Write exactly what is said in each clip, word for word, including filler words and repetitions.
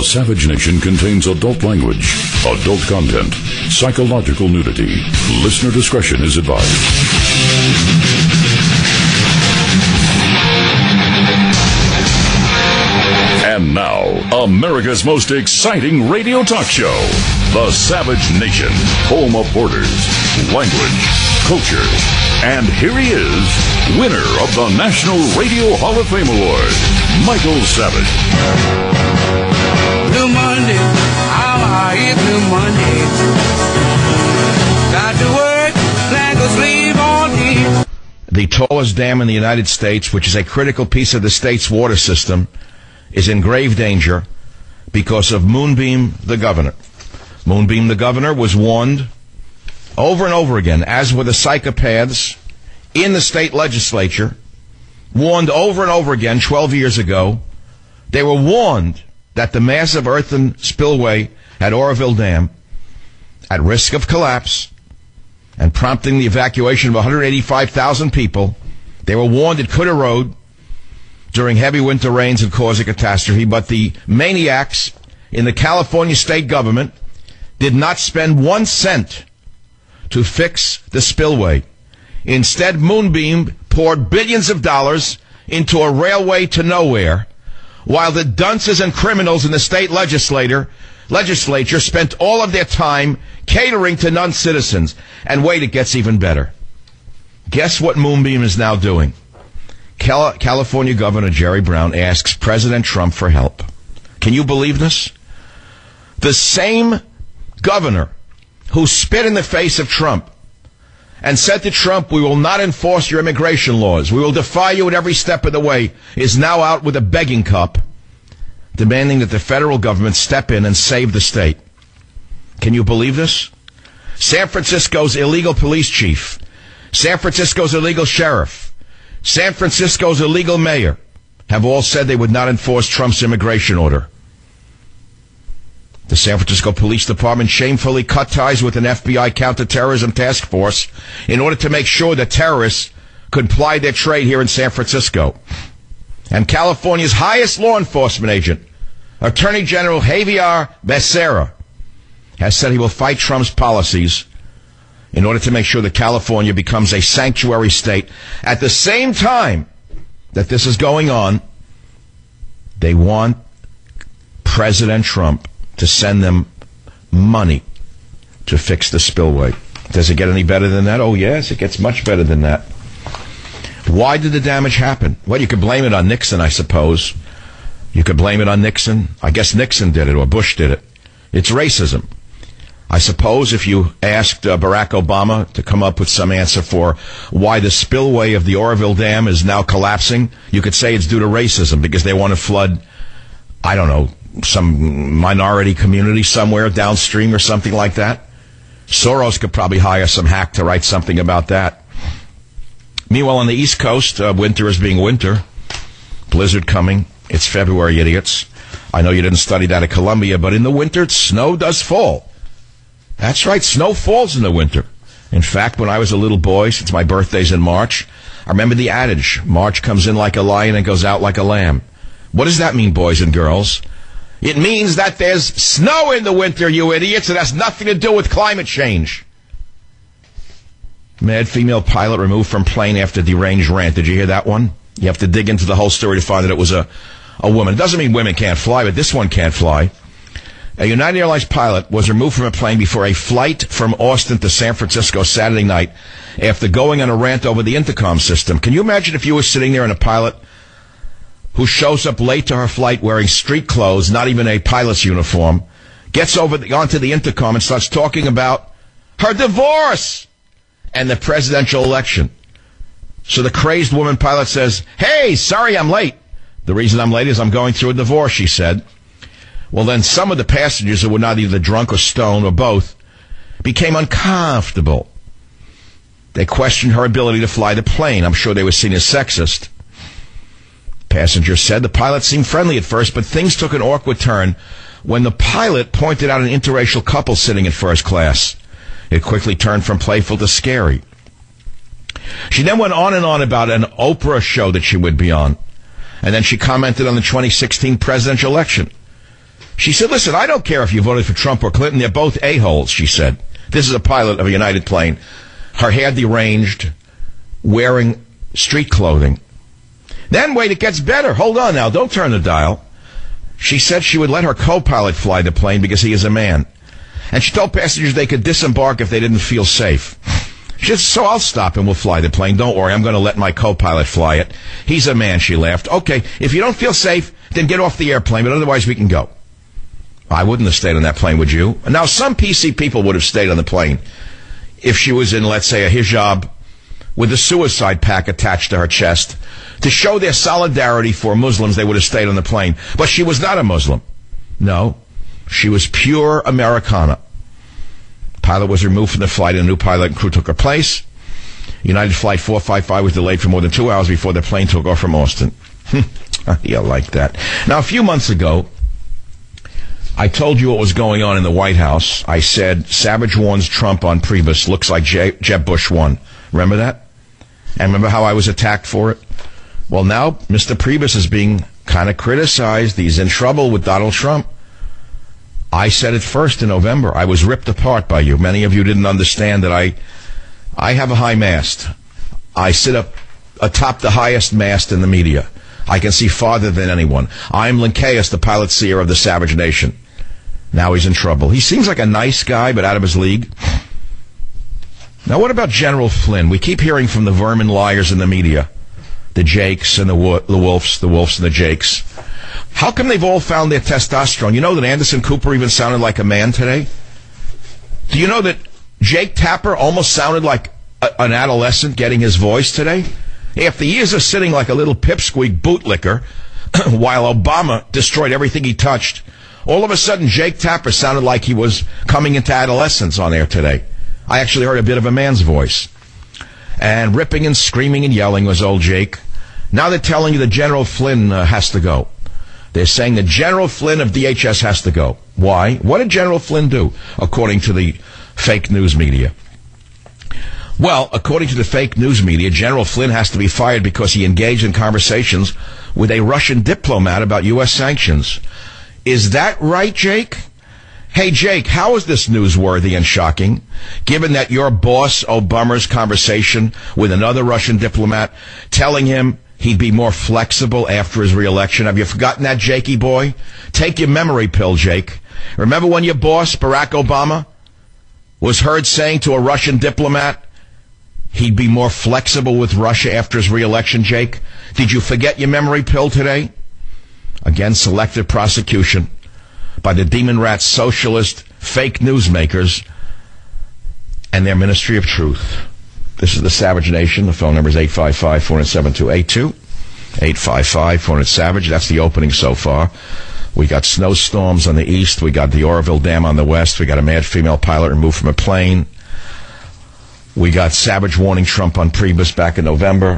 The Savage Nation contains adult language, adult content, psychological nudity. Listener discretion is advised. And now, America's most exciting radio talk show, The Savage Nation, home of borders, language, culture. And here he is, winner of the National Radio Hall of Fame Award, Michael Savage. Blue Monday, how are you, Blue Monday? Got to work, plan to sleep on me. The tallest dam in the United States, which is a critical piece of the state's water system, is in grave danger because of Moonbeam the governor. Moonbeam the governor was warned over and over again, as were the psychopaths in the state legislature, warned over and over again twelve years ago. They were warned that the massive earthen spillway at Oroville Dam, at risk of collapse and prompting the evacuation of one hundred eighty-five thousand people, they were warned it could erode during heavy winter rains and cause a catastrophe. But the maniacs in the California state government did not spend one cent to fix the spillway. Instead, Moonbeam poured billions of dollars into a railway to nowhere, while the dunces and criminals in the state legislature legislature spent all of their time catering to non-citizens. And wait, it gets even better. Guess what Moonbeam is now doing? Cal- California Governor Jerry Brown asks President Trump for help. Can you believe this? The same governor who spit in the face of Trump and said to Trump, we will not enforce your immigration laws, we will defy you at every step of the way, is now out with a begging cup, demanding that the federal government step in and save the state. Can you believe this? San Francisco's illegal police chief, San Francisco's illegal sheriff, San Francisco's illegal mayor have all said they would not enforce Trump's immigration order. The San Francisco Police Department shamefully cut ties with an F B I counterterrorism task force in order to make sure that terrorists could ply their trade here in San Francisco. And California's highest law enforcement agent, Attorney General Javier Becerra, has said he will fight Trump's policies in order to make sure that California becomes a sanctuary state. At the same time that this is going on, they want President Trump to send them money to fix the spillway. Does it get any better than that? Oh, yes, it gets much better than that. Why did the damage happen? Well, you could blame it on Nixon, I suppose. You could blame it on Nixon. I guess Nixon did it, or Bush did it. It's racism. I suppose if you asked uh, Barack Obama to come up with some answer for why the spillway of the Oroville Dam is now collapsing, you could say it's due to racism, because they want to flood, I don't know, some minority community somewhere downstream or something like that. Soros could probably hire some hack to write something about that. Meanwhile, on the East Coast, uh, winter is being winter. Blizzard coming. It's February, idiots. I know you didn't study that at Columbia, but in the winter, snow does fall. That's right, snow falls in the winter. In fact, when I was a little boy, since my birthday's in March, I remember the adage, March comes in like a lion and goes out like a lamb. What does that mean, boys and girls? It means that there's snow in the winter, you idiots. It has nothing to do with climate change. Mad female pilot removed from plane after deranged rant. Did you hear that one? You have to dig into the whole story to find that it was a, a woman. It doesn't mean women can't fly, but this one can't fly. A United Airlines pilot was removed from a plane before a flight from Austin to San Francisco Saturday night after going on a rant over the intercom system. Can you imagine if you were sitting there and a pilot who shows up late to her flight wearing street clothes, not even a pilot's uniform, gets over the, onto the intercom and starts talking about her divorce and the presidential election. So the crazed woman pilot says, hey, sorry I'm late. The reason I'm late is I'm going through a divorce, she said. Well, then some of the passengers who were not either drunk or stoned or both became uncomfortable. They questioned her ability to fly the plane. I'm sure they were seen as sexist. Passengers said the pilot seemed friendly at first, but things took an awkward turn when the pilot pointed out an interracial couple sitting in first class. It quickly turned from playful to scary. She then went on and on about an Oprah show that she would be on. And then she commented on the twenty sixteen presidential election. She said, listen, I don't care if you voted for Trump or Clinton. They're both a-holes, she said. This is a pilot of a United plane. Her hair deranged, wearing street clothing. Then, wait, it gets better. Hold on now. Don't turn the dial. She said she would let her co-pilot fly the plane because he is a man. And she told passengers they could disembark if they didn't feel safe. She said, so I'll stop and we'll fly the plane. Don't worry, I'm going to let my co-pilot fly it. He's a man, she laughed. Okay, if you don't feel safe, then get off the airplane, but otherwise we can go. I wouldn't have stayed on that plane, would you? Now, some P C people would have stayed on the plane if she was in, let's say, a hijab with a suicide pack attached to her chest. To show their solidarity for Muslims, they would have stayed on the plane. But she was not a Muslim. No, she was pure Americana. Pilot was removed from the flight and a new pilot and crew took her place. United Flight four five five was delayed for more than two hours before the plane took off from Austin. Yeah, like that. Now, a few months ago, I told you what was going on in the White House. I said, Savage warns Trump on Priebus. Looks like J- Jeb Bush won. Remember that? And remember how I was attacked for it? Well, now, Mister Priebus is being kind of criticized. He's in trouble with Donald Trump. I said it first in November. I was ripped apart by you. Many of you didn't understand that I I have a high mast. I sit up atop the highest mast in the media. I can see farther than anyone. I'm Lincaeus, the pilot seer of the Savage Nation. Now he's in trouble. He seems like a nice guy, but out of his league. Now, what about General Flynn? We keep hearing from the vermin liars in the media. The Jakes and the, wo- the Wolfs, the Wolfs and the Jakes. How come they've all found their testosterone? You know that Anderson Cooper even sounded like a man today? Do you know that Jake Tapper almost sounded like a, an adolescent getting his voice today? After years of sitting like a little pipsqueak bootlicker, while Obama destroyed everything he touched, all of a sudden Jake Tapper sounded like he was coming into adolescence on air today. I actually heard a bit of a man's voice. And ripping and screaming and yelling was old Jake. Now they're telling you that General Flynn uh, has to go. They're saying that General Flynn of D H S has to go. Why? What did General Flynn do, according to the fake news media? Well, according to the fake news media, General Flynn has to be fired because he engaged in conversations with a Russian diplomat about U S sanctions. Is that right, Jake? Hey, Jake, how is this newsworthy and shocking, given that your boss, Obama's conversation with another Russian diplomat, telling him he'd be more flexible after his reelection? Have you forgotten that, Jakey boy? Take your memory pill, Jake. Remember when your boss, Barack Obama, was heard saying to a Russian diplomat he'd be more flexible with Russia after his reelection, Jake? Did you forget your memory pill today? Again, selective prosecution by the demon rat socialist fake newsmakers and their Ministry of Truth. This is the Savage Nation. The phone number is eight five five, four seven two, eight two. eight five five, four hundred, SAVAGE. That's the opening so far. We got snowstorms on the east. We got the Oroville Dam on the west. We got a mad female pilot removed from a plane. We got Savage warning Trump on Priebus back in November.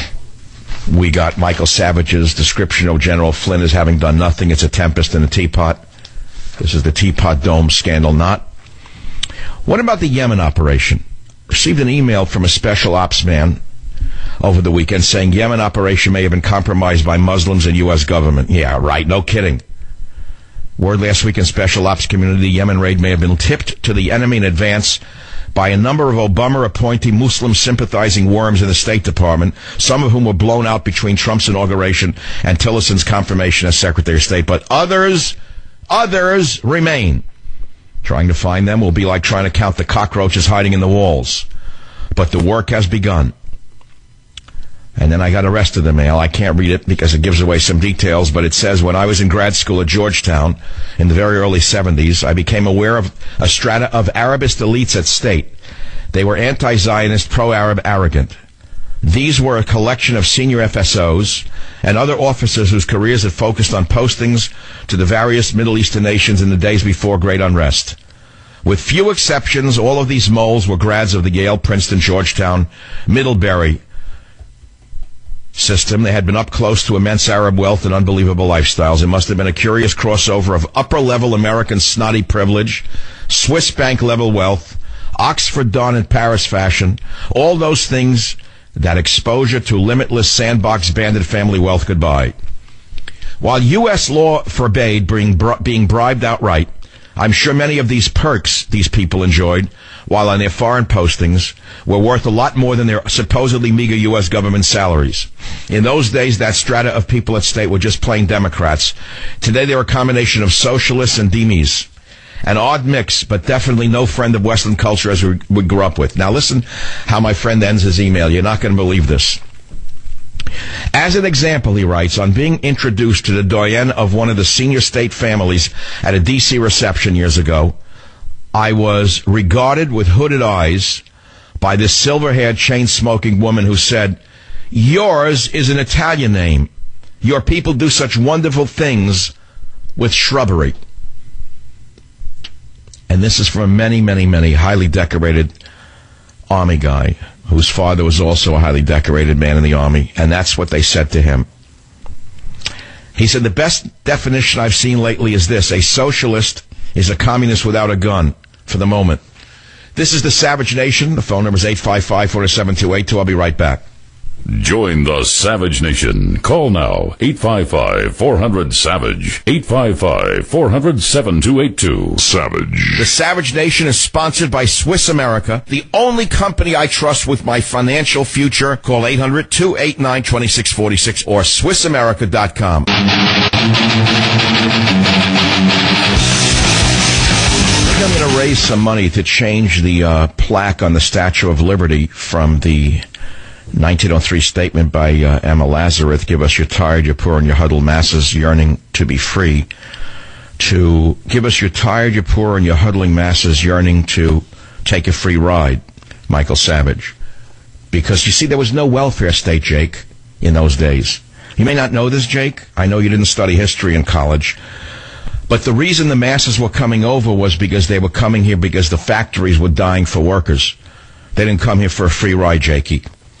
We got Michael Savage's description of General Flynn as having done nothing. It's a tempest in a teapot. This is the Teapot Dome scandal knot. What about the Yemen operation? Received an email from a special ops man over the weekend saying Yemen operation may have been compromised by Muslims and U S government. Yeah, right. No kidding. Word last week in special ops community, the Yemen raid may have been tipped to the enemy in advance by a number of Obama appointee Muslim sympathizing worms in the State Department, some of whom were blown out between Trump's inauguration and Tillerson's confirmation as Secretary of State. But others, others remain. Trying to find them will be like trying to count the cockroaches hiding in the walls. But the work has begun. And then I got the rest of the mail. I can't read it because it gives away some details, but it says, when I was in grad school at Georgetown in the very early seventies, I became aware of a strata of Arabist elites at State. They were anti-Zionist, pro-Arab, arrogant. These were a collection of senior F S Os and other officers whose careers had focused on postings to the various Middle Eastern nations in the days before Great Unrest. With few exceptions, all of these moles were grads of the Yale, Princeton, Georgetown, Middlebury system. They had been up close to immense Arab wealth and unbelievable lifestyles. It must have been a curious crossover of upper-level American snotty privilege, Swiss bank-level wealth, Oxford Don and Paris fashion, all those things that exposure to limitless sandbox bandit family wealth could buy. While U S law forbade being, bri- being bribed outright, I'm sure many of these perks these people enjoyed while on their foreign postings were worth a lot more than their supposedly meager U S government salaries. In those days, that strata of people at state were just plain Democrats. Today, they're a combination of socialists and demies. An odd mix, but definitely no friend of Western culture as we, we grew up with. Now listen how my friend ends his email. You're not going to believe this. As an example, he writes, on being introduced to the doyen of one of the senior state families at a D C reception years ago, I was regarded with hooded eyes by this silver-haired, chain-smoking woman who said, yours is an Italian name. Your people do such wonderful things with shrubbery. And this is from a many, many, many highly decorated Army guy whose father was also a highly decorated man in the Army, and that's what they said to him. He said, the best definition I've seen lately is this: a socialist is a communist without a gun, for the moment. This is the Savage Nation. The phone number is eight five five, four seven two, eight two. I'll be right back. Join the Savage Nation. Call now, eight five five, four hundred, SAVAGE, eight five five, four hundred, seven two eight two. Savage. The Savage Nation is sponsored by Swiss America, the only company I trust with my financial future. Call eight hundred, two eight nine, two six four six or Swiss America dot com. I'm going to raise some money to change the uh, plaque on the Statue of Liberty from the nineteen oh three statement by uh, Emma Lazarus, give us your tired, your poor, and your huddled masses yearning to be free, to give us your tired, your poor, and your huddling masses yearning to take a free ride, Michael Savage. Because, you see, there was no welfare state, Jake, in those days. You may not know this, Jake. I know you didn't study history in college. But the reason the masses were coming over was because they were coming here because the factories were dying for workers. They didn't come here for a free ride, Jakey.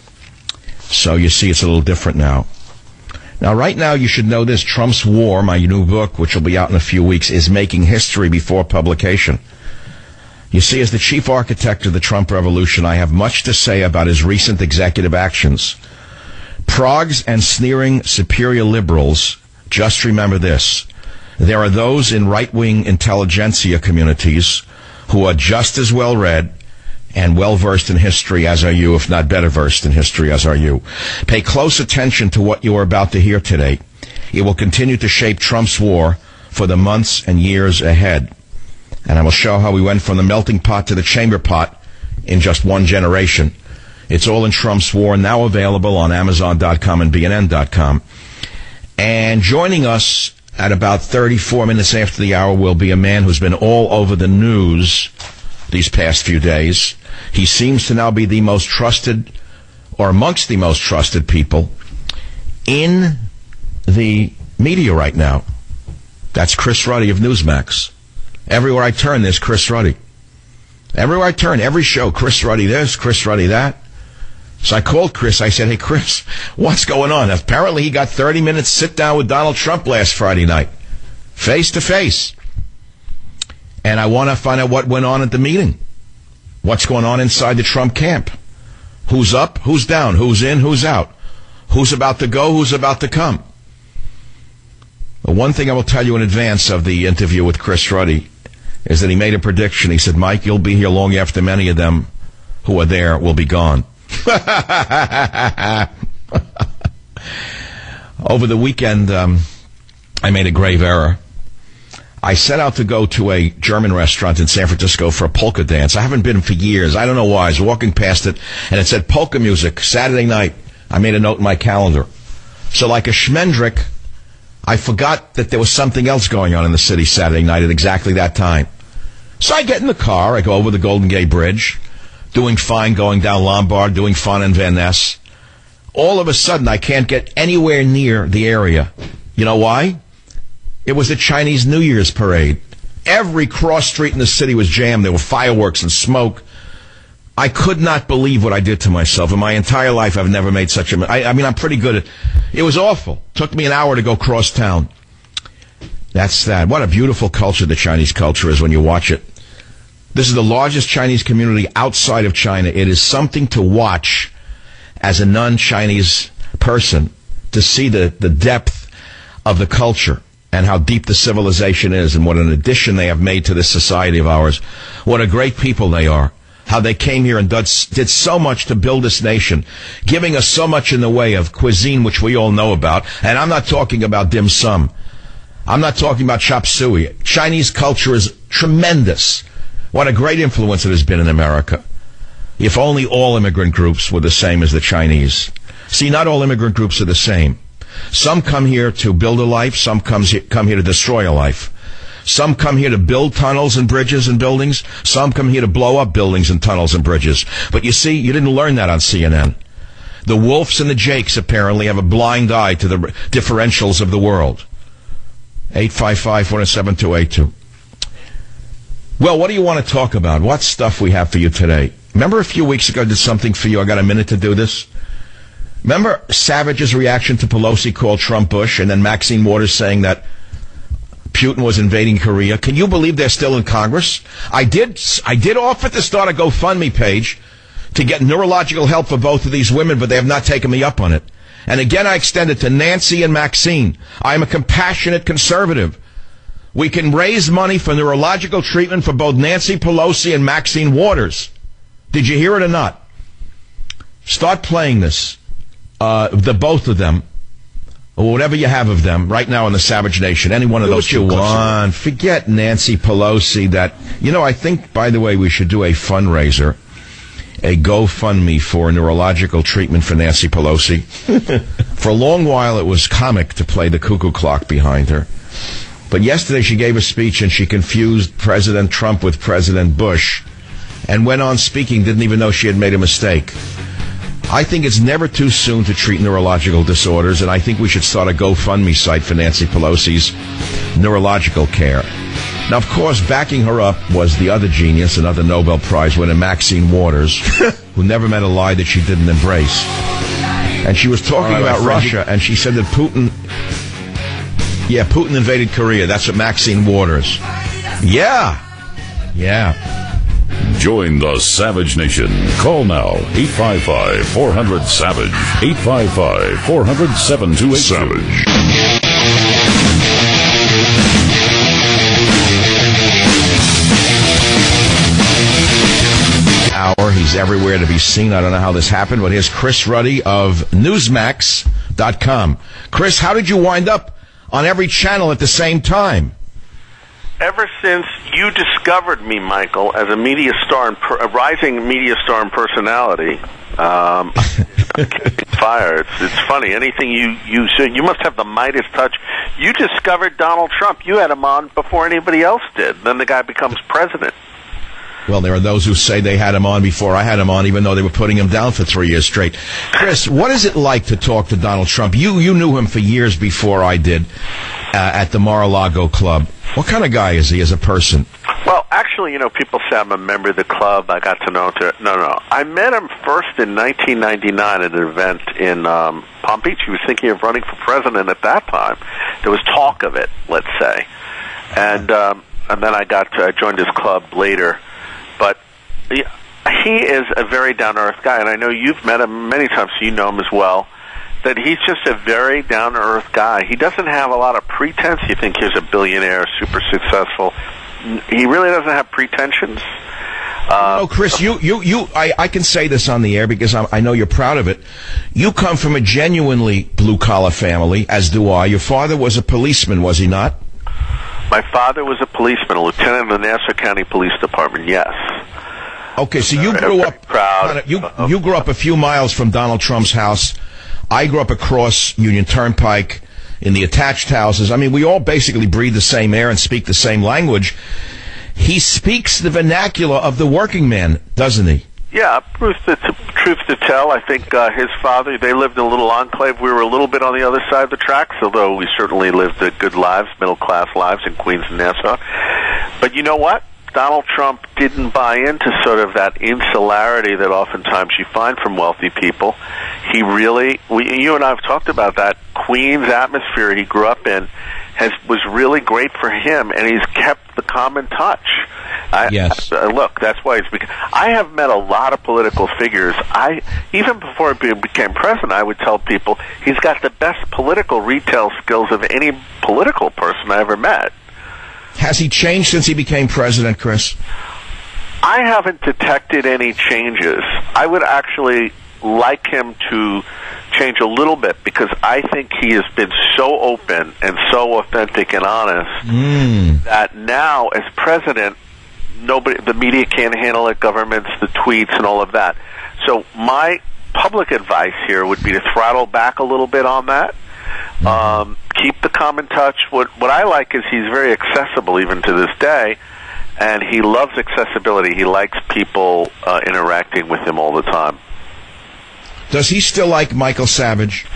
So you see, it's a little different now. Now, right now, you should know this. Trump's War, my new book, which will be out in a few weeks, is making history before publication. You see, as the chief architect of the Trump revolution, I have much to say about his recent executive actions. Progs and sneering superior liberals, just remember this. There are those in right-wing intelligentsia communities who are just as well-read and well-versed in history as are you, if not better versed in history as are you. Pay close attention to what you are about to hear today. It will continue to shape Trump's war for the months and years ahead. And I will show how we went from the melting pot to the chamber pot in just one generation. It's all in Trump's War, now available on Amazon dot com and B N N dot com. And joining us at about thirty-four minutes after the hour will be a man who's been all over the news these past few days. He seems to now be the most trusted, or amongst the most trusted people in the media right now. That's Chris Ruddy of Newsmax. Everywhere I turn, there's Chris Ruddy. Everywhere I turn, every show, Chris Ruddy this, Chris Ruddy that. So I called Chris. I said, hey, Chris, what's going on? Apparently he got thirty minutes sit down with Donald Trump last Friday night, face to face. And I want to find out what went on at the meeting. What's going on inside the Trump camp? Who's up? Who's down? Who's in? Who's out? Who's about to go? Who's about to come? The one thing I will tell you in advance of the interview with Chris Ruddy is that he made a prediction. He said, Mike, you'll be here long after many of them who are there will be gone. Over the weekend, um, I made a grave error. I set out to go to a German restaurant in San Francisco for a polka dance. I haven't been for years. I don't know why. I was walking past it, and it said polka music, Saturday night. I made a note in my calendar. So like a schmendrick, I forgot that there was something else going on in the city Saturday night at exactly that time. So I get in the car. I go over the Golden Gate Bridge, doing fine going down Lombard, doing fun in Van Ness. All of a sudden, I can't get anywhere near the area. You know why? It was the Chinese New Year's parade. Every cross street in the city was jammed. There were fireworks and smoke. I could not believe what I did to myself. In my entire life, I've never made such a... I, I mean, I'm pretty good at... It was awful. Took me an hour to go cross town. That's that. What a beautiful culture the Chinese culture is when you watch it. This is the largest Chinese community outside of China. It is something to watch as a non-Chinese person, to see the, the depth of the culture and how deep the civilization is and what an addition they have made to this society of ours. What a great people they are. How they came here and did, did so much to build this nation, giving us so much in the way of cuisine, which we all know about. And I'm not talking about dim sum. I'm not talking about chop suey. Chinese culture is tremendous. What a great influence it has been in America. If only all immigrant groups were the same as the Chinese. See, not all immigrant groups are the same. Some come here to build a life. Some comes here, come here to destroy a life. Some come here to build tunnels and bridges and buildings. Some come here to blow up buildings and tunnels and bridges. But you see, you didn't learn that on C N N. The Wolfs and the Jakes apparently have a blind eye to the differentials of the world. eight five five, four seven, two eight two. Well, what do you want to talk about? What stuff we have for you today? Remember a few weeks ago I did something for you? I got a minute to do this. Remember Savage's reaction to Pelosi called Trump Bush, and then Maxine Waters saying that Putin was invading Korea? Can you believe they're still in Congress? I did I did offer to start a GoFundMe page to get neurological help for both of these women, but they have not taken me up on it. And again, I extend it to Nancy and Maxine. I am a compassionate conservative. We can raise money for neurological treatment for both Nancy Pelosi and Maxine Waters. Did you hear it or not? Start playing this. Uh, the both of them. Or whatever you have of them right now in the Savage Nation. Any one of those two. Go on. Forget Nancy Pelosi. That, you know, I think, by the way, we should do a fundraiser, a GoFundMe for neurological treatment for Nancy Pelosi. For a long while, it was comic to play the cuckoo clock behind her. But yesterday she gave a speech and she confused President Trump with President Bush and went on speaking, didn't even know she had made a mistake. I think it's never too soon to treat neurological disorders, and I think we should start a GoFundMe site for Nancy Pelosi's neurological care. Now, of course, backing her up was the other genius, another Nobel Prize winner, Maxine Waters, who never met a lie that she didn't embrace. And she was talking right, about Russia, and she said that Putin, yeah, Putin invaded Korea. That's what Maxine Waters. Yeah. Yeah. Join the Savage Nation. Call now, eight five five, four hundred, SAVAGE, eight five five, four hundred, seven two eight two. Savage. Hour. He's everywhere to be seen. I don't know how this happened, but here's Chris Ruddy of Newsmax dot com. Chris, how did you wind up on every channel at the same time? Ever since you discovered me, Michael, as a media star, and per, a rising media star and personality, um, fire. It's, it's funny. Anything you you you must have the Midas touch. You discovered Donald Trump. You had him on before anybody else did. Then the guy becomes president. Well, there are those who say they had him on before I had him on, even though they were putting him down for three years straight. Chris, what is it like to talk to Donald Trump? You you knew him for years before I did uh, at the Mar-a-Lago Club. What kind of guy is he as a person? Well, actually, you know, people say I'm a member of the club. I got to know him. To, no, no. I met him first in nineteen ninety-nine at an event in um, Palm Beach. He was thinking of running for president at that time. There was talk of it, let's say. And um, and then I got to, I joined his club later. But he is a very down-to-earth guy, and I know you've met him many times, so you know him as well, that he's just a very down-to-earth guy. He doesn't have a lot of pretense. You think he's a billionaire, super successful. He really doesn't have pretensions. Uh, oh, Chris, you, you, you, I, I can say this on the air because I'm, I know you're proud of it. You come from a genuinely blue-collar family, as do I. Your father was a policeman, was he not? My father was a policeman, a lieutenant in the Nassau County Police Department, yes. Okay, so you grew up proud. You, you grew up a few miles from Donald Trump's house. I grew up across Union Turnpike in the attached houses. I mean, we all basically breathe the same air and speak the same language. He speaks the vernacular of the working man, doesn't he? Yeah, truth to, truth to tell, I think uh, his father, they lived in a little enclave. We were a little bit on the other side of the tracks, although we certainly lived uh, good lives, middle-class lives in Queens and Nassau. But you know what? Donald Trump didn't buy into sort of that insularity that oftentimes you find from wealthy people. He really, we, you and I have talked about that Queens atmosphere he grew up in. has was really great for him, and he's kept the common touch. I, yes. I, look, that's why it's because I have met a lot of political figures. I even before he became president, I would tell people he's got the best political retail skills of any political person I ever met. Has he changed since he became president, Chris? I haven't detected any changes. I would actually like him to change a little bit because I think he has been so open and so authentic and honest mm. that now, as president, nobody, the media can't handle it, governments, the tweets, and all of that. So my public advice here would be to throttle back a little bit on that. Mm. Um, keep the common touch. What what I like is he's very accessible even to this day, and he loves accessibility. He likes people uh, interacting with him all the time. Does he still like Michael Savage?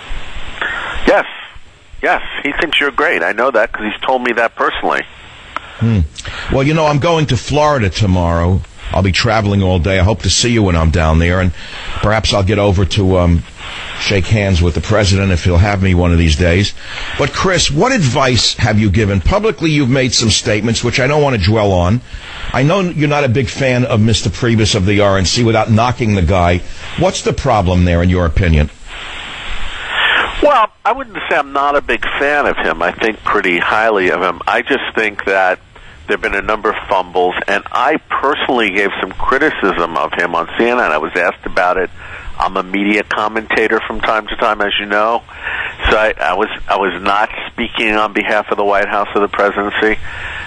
Yes. Yes. He thinks you're great. I know that because he's told me that personally. Hmm. Well, you know, I'm going to Florida tomorrow. I'll be traveling all day. I hope to see you when I'm down there, and perhaps I'll get over to um, shake hands with the president if he'll have me one of these days. But, Chris, what advice have you given? Publicly, you've made some statements, which I don't want to dwell on. I know you're not a big fan of Mister Priebus of the R N C without knocking the guy. What's the problem there, in your opinion? Well, I wouldn't say I'm not a big fan of him. I think pretty highly of him. I just think that there have been a number of fumbles, and I personally gave some criticism of him on C N N. I was asked about it. I'm a media commentator from time to time, as you know, so I, I was I was not speaking on behalf of the White House or the presidency.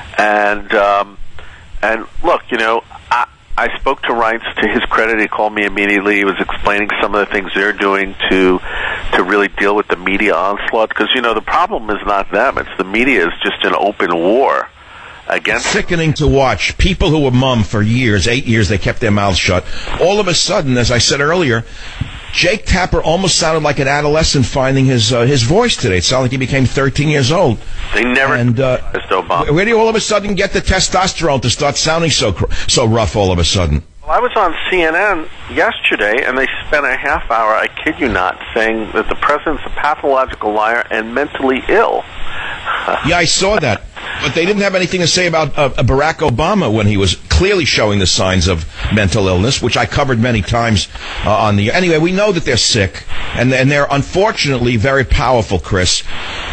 And um, and look, you know, I, I spoke to Reince. To his credit, he called me immediately. He was explaining some of the things they're doing to to really deal with the media onslaught, because you know the problem is not them; it's the media is just an open war. Against Sickening to watch. People who were mum for years, eight years, they kept their mouths shut. All of a sudden, as I said earlier, Jake Tapper almost sounded like an adolescent finding his uh, his voice today. It sounded like he became thirteen years old. They never and, uh, Obama. Where do you all of a sudden get the testosterone to start sounding so so rough all of a sudden? Well, I was on C N N yesterday, and they spent a half hour, I kid you not, saying that the president's a pathological liar and mentally ill. Yeah, I saw that. But they didn't have anything to say about uh, Barack Obama when he was clearly showing the signs of mental illness, which I covered many times uh, on the... Anyway, we know that they're sick, and, and they're unfortunately very powerful, Chris.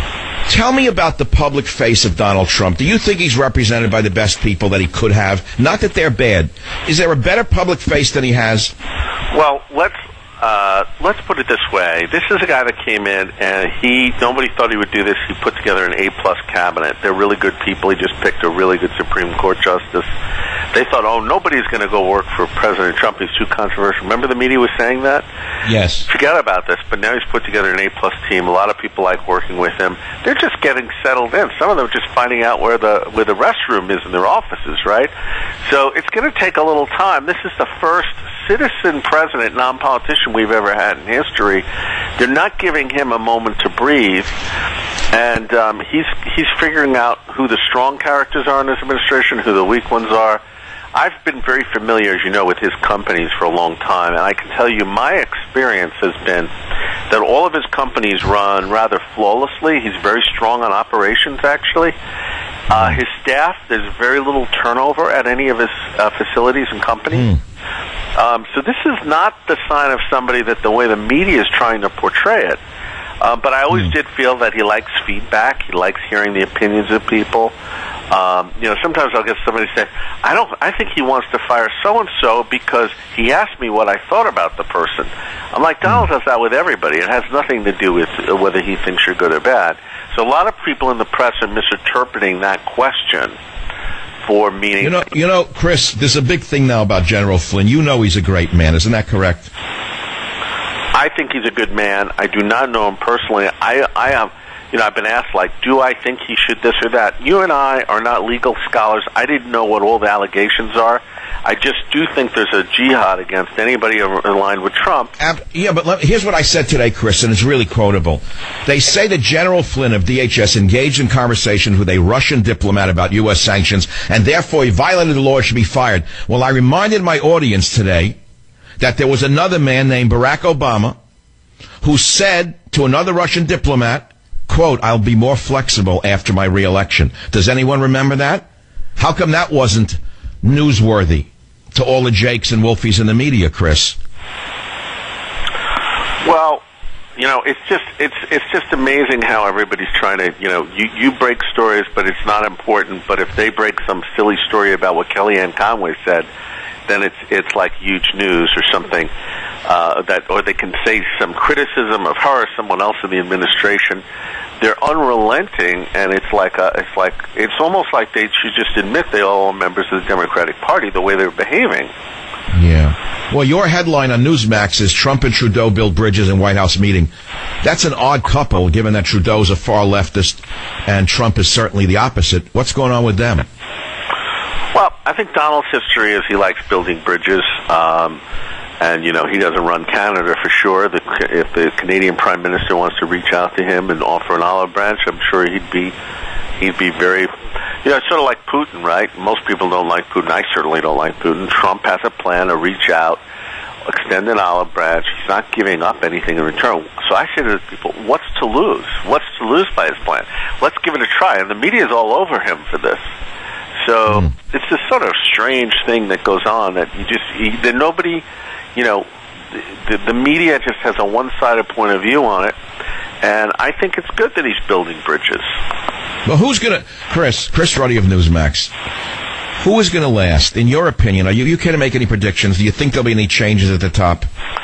Tell me about the public face of Donald Trump. Do you think he's represented by the best people that he could have? Not that they're bad. Is there a better public face than he has? Well, let's uh, let's put it this way. This is a guy that came in, and he nobody thought he would do this. He put together an A-plus cabinet. They're really good people. He just picked a really good Supreme Court justice. They thought, oh, nobody's going to go work for President Trump. He's too controversial. Remember the media was saying that? Yes. Forget about this. But now he's put together an A-plus team. A lot of people like working with him. They're just getting settled in. Some of them are just finding out where the where the restroom is in their offices, right? So it's going to take a little time. This is the first citizen president, non-politician we've ever had in history. They're not giving him a moment to breathe. And um, he's he's figuring out who the strong characters are in this administration, who the weak ones are. I've been very familiar, as you know, with his companies for a long time, and I can tell you my experience has been that all of his companies run rather flawlessly. He's very strong on operations, actually. Uh, his staff, there's very little turnover at any of his uh, facilities and companies. Mm. Um, so this is not the sign of somebody that the way the media is trying to portray it. Uh, but I always mm. did feel that he likes feedback. He likes hearing the opinions of people. Um, you know, sometimes I'll get somebody say, I don't, I think he wants to fire so-and-so because he asked me what I thought about the person. I'm like, Donald does that with everybody. It has nothing to do with whether he thinks you're good or bad. So a lot of people in the press are misinterpreting that question for meaning. You know, you know, Chris, there's a big thing now about General Flynn. You know he's a great man. Isn't that correct? I think he's a good man. I do not know him personally. I, I am... You know, I've been asked, like, do I think he should this or that? You and I are not legal scholars. I didn't know what all the allegations are. I just do think there's a jihad against anybody aligned with Trump. Ab- yeah, but let, here's what I said today, Chris, and it's really quotable. They say that General Flynn of D H S engaged in conversations with a Russian diplomat about U S sanctions, and therefore he violated the law and should be fired. Well, I reminded my audience today that there was another man named Barack Obama who said to another Russian diplomat, quote, I'll be more flexible after my reelection. Does anyone remember that? How come that wasn't newsworthy to all the Jakes and Wolfies in the media, Chris? Well, you know, it's just it's it's just amazing how everybody's trying to, you know, you, you break stories, but it's not important. But if they break some silly story about what Kellyanne Conway said, then it's it's like huge news or something. Uh, that, or they can say some criticism of her or someone else in the administration. They're unrelenting, and it's like a, it's like it's almost like they should just admit they all are members of the Democratic Party the way they're behaving. Yeah. Well, your headline on Newsmax is Trump and Trudeau build bridges in White House meeting. That's an odd couple, given that Trudeau's a far leftist and Trump is certainly the opposite. What's going on with them? Well, I think Donald's history is he likes building bridges. Um, and, you know, he doesn't run Canada for sure. The, if the Canadian Prime Minister wants to reach out to him and offer an olive branch, I'm sure he'd be he'd be very... You know, it's sort of like Putin, right? Most people don't like Putin. I certainly don't like Putin. Trump has a plan to reach out, extend an olive branch. He's not giving up anything in return. So I say to the people, what's to lose? What's to lose by his plan? Let's give it a try. And the media is all over him for this. So mm. it's this sort of strange thing that goes on that you just, he, that nobody, you know, the, the media just has a one-sided point of view on it. And I think it's good that he's building bridges. Well, who's going to, Chris, Chris Ruddy of Newsmax, who is going to last, in your opinion? Are you, you can't make any predictions. Do you think there'll be any changes at the top?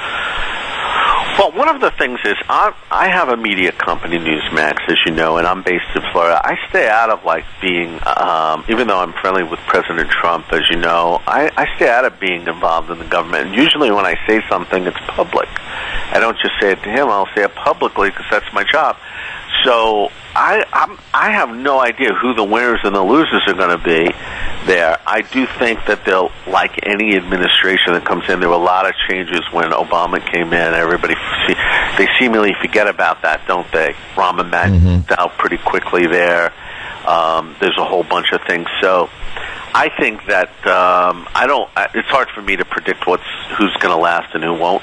Well, one of the things is I, I have a media company, Newsmax, as you know, and I'm based in Florida. I stay out of, like, being, um, even though I'm friendly with President Trump, as you know, I, I stay out of being involved in the government. And usually when I say something, it's public. I don't just say it to him. I'll say it publicly because that's my job. So I I'm, I have no idea who the winners and the losers are going to be there. I do think that they'll, like any administration that comes in, there were a lot of changes when Obama came in. Everybody, they seemingly forget about that, don't they? Rahm Emanuel's mm-hmm. out pretty quickly there. Um, there's a whole bunch of things. So I think that um, I don't. It's hard for me to predict what's who's going to last and who won't.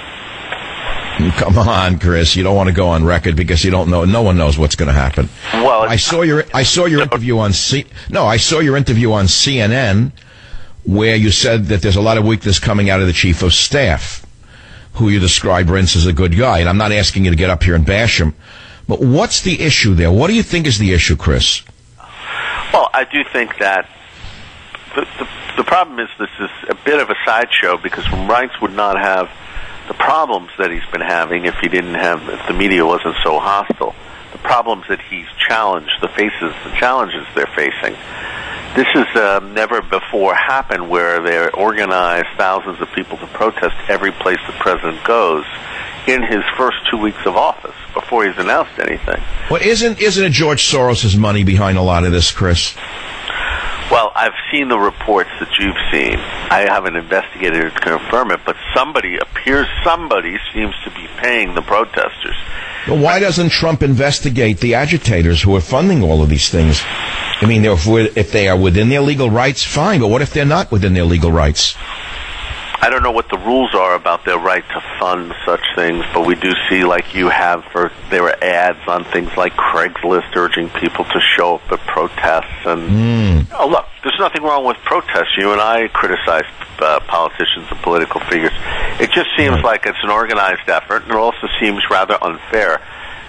Come on, Chris. You don't want to go on record because you don't know. No one knows what's going to happen. Well, I saw your I saw your interview on C. No, I saw your interview on C N N where you said that there's a lot of weakness coming out of the chief of staff, who you described, Reince, as a good guy. And I'm not asking you to get up here and bash him, but what's the issue there? What do you think is the issue, Chris? Well, I do think that the the, the problem is this is a bit of a sideshow because Reince would not have the problems that he's been having if he didn't have, if the media wasn't so hostile. The problems that he's challenged, the faces, the challenges they're facing. This has uh, never before happened where they organize thousands of people to protest every place the president goes in his first two weeks of office before he's announced anything. Well, isn't isn't it George Soros' money behind a lot of this, Chris? Well, I've seen the reports that you've seen. I haven't investigated to confirm it, but somebody appears, somebody seems to be paying the protesters. Well, why doesn't Trump investigate the agitators who are funding all of these things? I mean, if, if they are within their legal rights, fine, but what if they're not within their legal rights? I don't know what the rules are about their right to fund such things, but we do see, like you have, for there were ads on things like Craigslist urging people to show up at protests. And mm. oh, look, there's nothing wrong with protests. You and I criticize uh, politicians and political figures. It just seems right. like it's an organized effort, and it also seems rather unfair.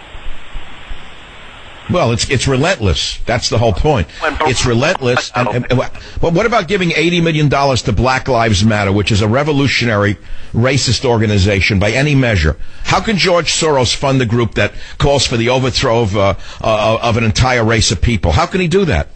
Well, it's it's relentless. That's the whole point. It's relentless. And, and, and, but what about giving eighty million dollars to Black Lives Matter, which is a revolutionary racist organization by any measure? How can George Soros fund a group that calls for the overthrow of, uh, uh, of an entire race of people? How can he do that?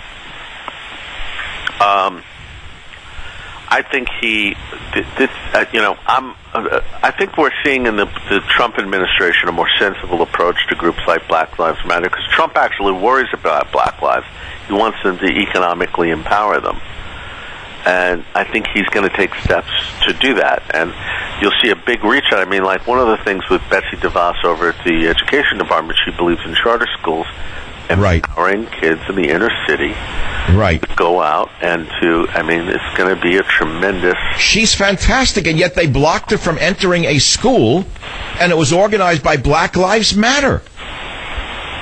Um, I think he, this, uh, you know, I'm. Uh, I think we're seeing in the, the Trump administration a more sensible approach to groups like Black Lives Matter, because Trump actually worries about Black lives. He wants them to economically empower them. And I think he's going to take steps to do that. And you'll see a big reach out. I mean, like one of the things with Betsy DeVos over at the Education Department, she believes in charter schools. Empowering right. kids in the inner city right. to go out and to, I mean, it's going to be a tremendous... She's fantastic, and yet they blocked her from entering a school, and it was organized by Black Lives Matter.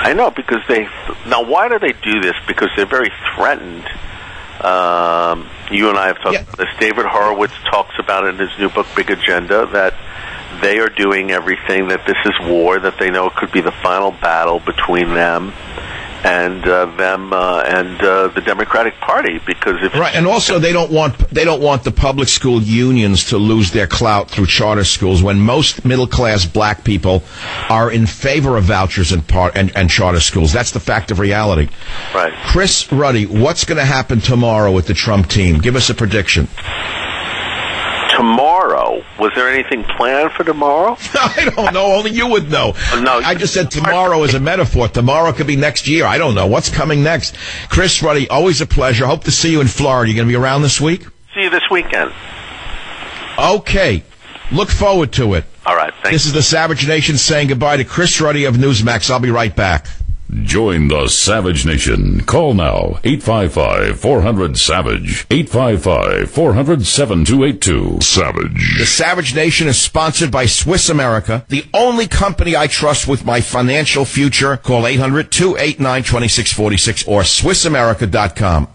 I know, because they... Now, why do they do this? Because they're very threatened. Um, you and I have talked yeah. about this. David Horowitz talks about it in his new book, Big Agenda, that they are doing everything, that this is war, that they know it could be the final battle between them and uh, them uh, and uh, the Democratic Party, because if right, and also they don't want they don't want the public school unions to lose their clout through charter schools, when most middle class black people are in favor of vouchers and, par- and and charter schools. That's the fact of reality. Right. Chris Ruddy, what's going to happen tomorrow with the Trump team? Give us a prediction. Tomorrow? Was there anything planned for tomorrow? I don't know. Only you would know. No, I just said tomorrow is a metaphor. Tomorrow could be next year. I don't know. What's coming next? Chris Ruddy, always a pleasure. Hope to see you in Florida. You going to be around this week? See you this weekend. Okay. Look forward to it. All right. Thanks. This is the Savage Nation saying goodbye to Chris Ruddy of Newsmax. I'll be right back. Join the Savage Nation. Call now, eight five five, four hundred, SAVAGE, eight five five, four hundred, seven two eight two. Savage. The Savage Nation is sponsored by Swiss America, the only company I trust with my financial future. Call eight hundred, two eight nine, two six four six or swiss america dot com.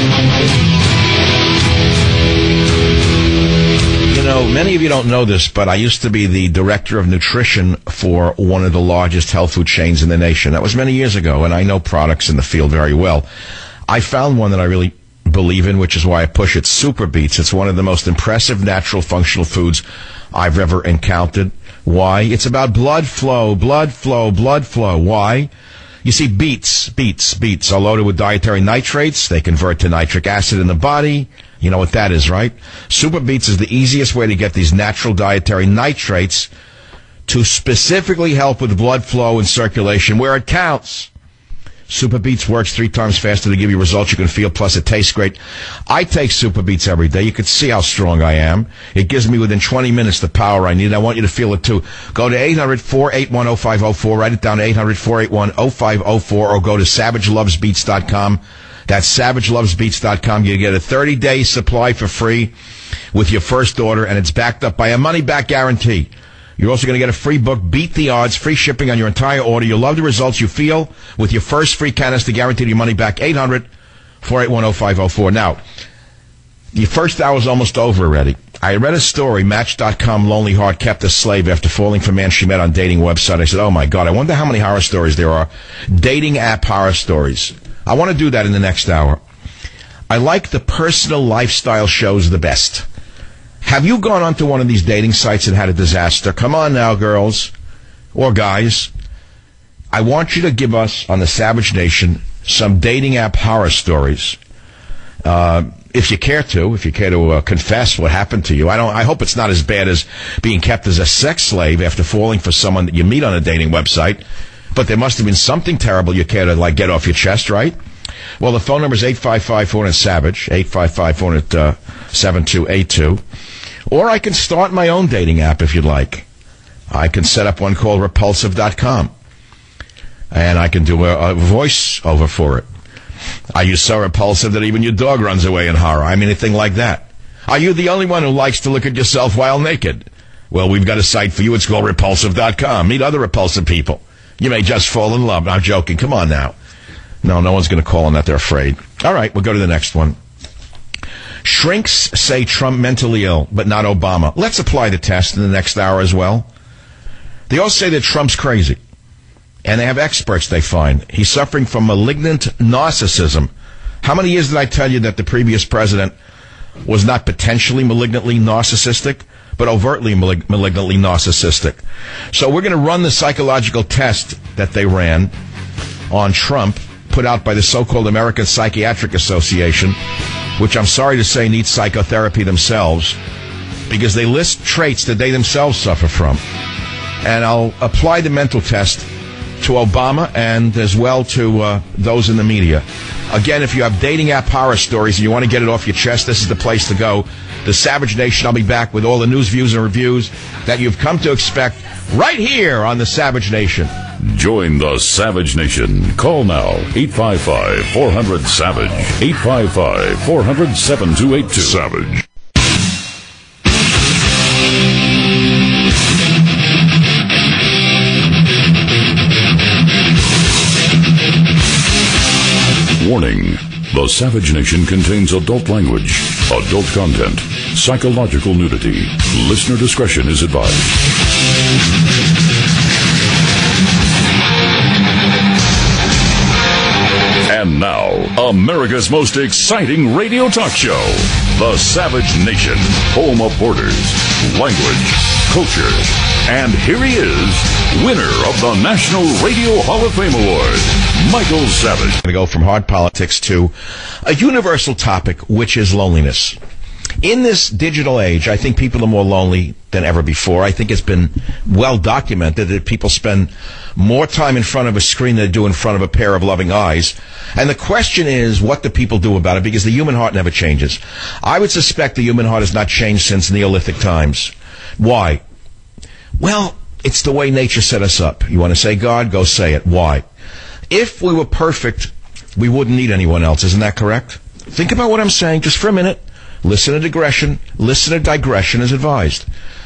You know, many of you don't know this, but I used to be the director of nutrition for one of the largest health food chains in the nation. That was many years ago, and I know products in the field very well. I found one that I really believe in, which is why I push it, Super Beets. It's one of the most impressive natural functional foods I've ever encountered. Why? It's about blood flow, blood flow, blood flow. Why? You see, beets, beets, beets are loaded with dietary nitrates. They convert to nitric acid in the body. You know what that is, right? Super Beets is the easiest way to get these natural dietary nitrates to specifically help with blood flow and circulation where it counts. Super Beets works three times faster to give you results you can feel, plus it tastes great. I take Super Beets every day. You can see how strong I am. It gives me within twenty minutes the power I need. I want you to feel it too. Go to eight hundred, four eight one, oh five oh four. Write it down, eight hundred, four eight one, oh five oh four, or go to savage loves beets dot com. That's savage loves beets dot com. You get a thirty-day supply for free with your first order, and it's backed up by a money-back guarantee. You're also going to get a free book, Beat the Odds, free shipping on your entire order. You'll love the results you feel with your first free canister, guaranteed your money back, eight hundred, four eight one, oh five oh four. Now, the first hour is almost over already. I read a story, Match dot com, lonely heart kept a slave after falling for a man she met on dating website. I said, oh my God, I wonder how many horror stories there are. Dating app horror stories. I want to do that in the next hour. I like the personal lifestyle shows the best. Have you gone onto one of these dating sites and had a disaster? Come on now, girls or guys. I want you to give us, on the Savage Nation, some dating app horror stories. Uh, if you care to, if you care to uh, confess what happened to you. I don't. I hope it's not as bad as being kept as a sex slave after falling for someone that you meet on a dating website. But there must have been something terrible you care to, like, get off your chest, right? Well, the phone number is eight five five, four hundred, SAVAGE, eight five five, four hundred, seven two eight two. Or I can start my own dating app if you'd like. I can set up one called repulsive dot com. And I can do a, a voice over for it. Are you so repulsive that even your dog runs away in horror? I mean, anything like that. Are you the only one who likes to look at yourself while naked? Well, we've got a site for you. It's called repulsive dot com. Meet other repulsive people. You may just fall in love. I'm joking. Come on now. No, no one's going to call on that. They're afraid. All right, we'll go to the next one. Shrinks say Trump mentally ill, but not Obama. Let's apply the test in the next hour as well. They all say that Trump's crazy. And they have experts, they find. He's suffering from malignant narcissism. How many years did I tell you that the previous president was not potentially malignantly narcissistic, but overtly malig- malignantly narcissistic? So we're going to run the psychological test that they ran on Trump, put out by the so-called American Psychiatric Association, which I'm sorry to say needs psychotherapy themselves, because they list traits that they themselves suffer from. And I'll apply the mental test to Obama and as well to uh, those in the media. Again, if you have dating app horror stories and you want to get it off your chest, this is the place to go. The Savage Nation. I'll be back with all the news, views, and reviews that you've come to expect right here on the Savage Nation. Join the Savage Nation. Call now, eight five five, four hundred, SAVAGE, eight five five, four hundred, seven two eight two. Savage. The Savage Nation contains adult language, adult content, psychological nudity. Listener discretion is advised. And now, America's most exciting radio talk show, The Savage Nation, home of borders, language, culture. And here he is, winner of the National Radio Hall of Fame Award, Michael Savage. I'm going to go from hard politics to a universal topic, which is loneliness. In this digital age, I think people are more lonely than ever before. I think it's been well documented that people spend more time in front of a screen than they do in front of a pair of loving eyes. And the question is, what do people do about it? Because the human heart never changes. I would suspect the human heart has not changed since Neolithic times. Why? Well, it's the way nature set us up. You want to say God? Go say it. Why? If we were perfect, we wouldn't need anyone else. Isn't that correct? Think about what I'm saying just for a minute. Listen to digression. Listen to digression as advised.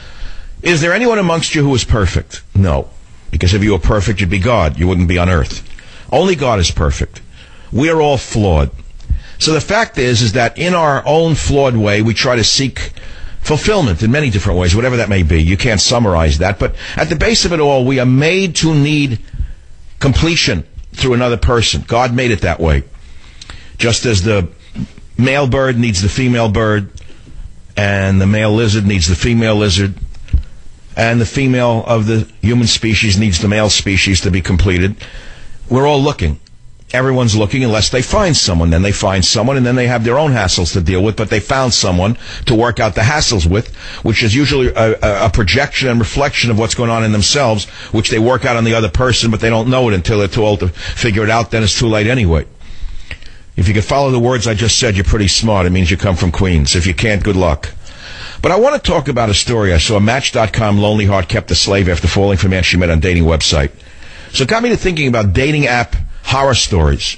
Is there anyone amongst you who is perfect? No. Because if you were perfect, you'd be God. You wouldn't be on earth. Only God is perfect. We are all flawed. So the fact is, is that in our own flawed way, we try to seek fulfillment in many different ways, whatever that may be. You can't summarize that. But at the base of it all, we are made to need completion through another person. God made it that way. Just as the male bird needs the female bird, and the male lizard needs the female lizard, and the female of the human species needs the male species to be completed. We're all looking. Everyone's looking unless they find someone. Then they find someone, and then they have their own hassles to deal with, but they found someone to work out the hassles with, which is usually a, a projection and reflection of what's going on in themselves, which they work out on the other person, but they don't know it until they're too old to figure it out. Then it's too late anyway. If you can follow the words I just said, you're pretty smart. It means you come from Queens. If you can't, good luck. But I want to talk about a story I saw. Match dot com, lonely heart kept a slave after falling for a man she met on dating website. So it got me to thinking about dating app horror stories.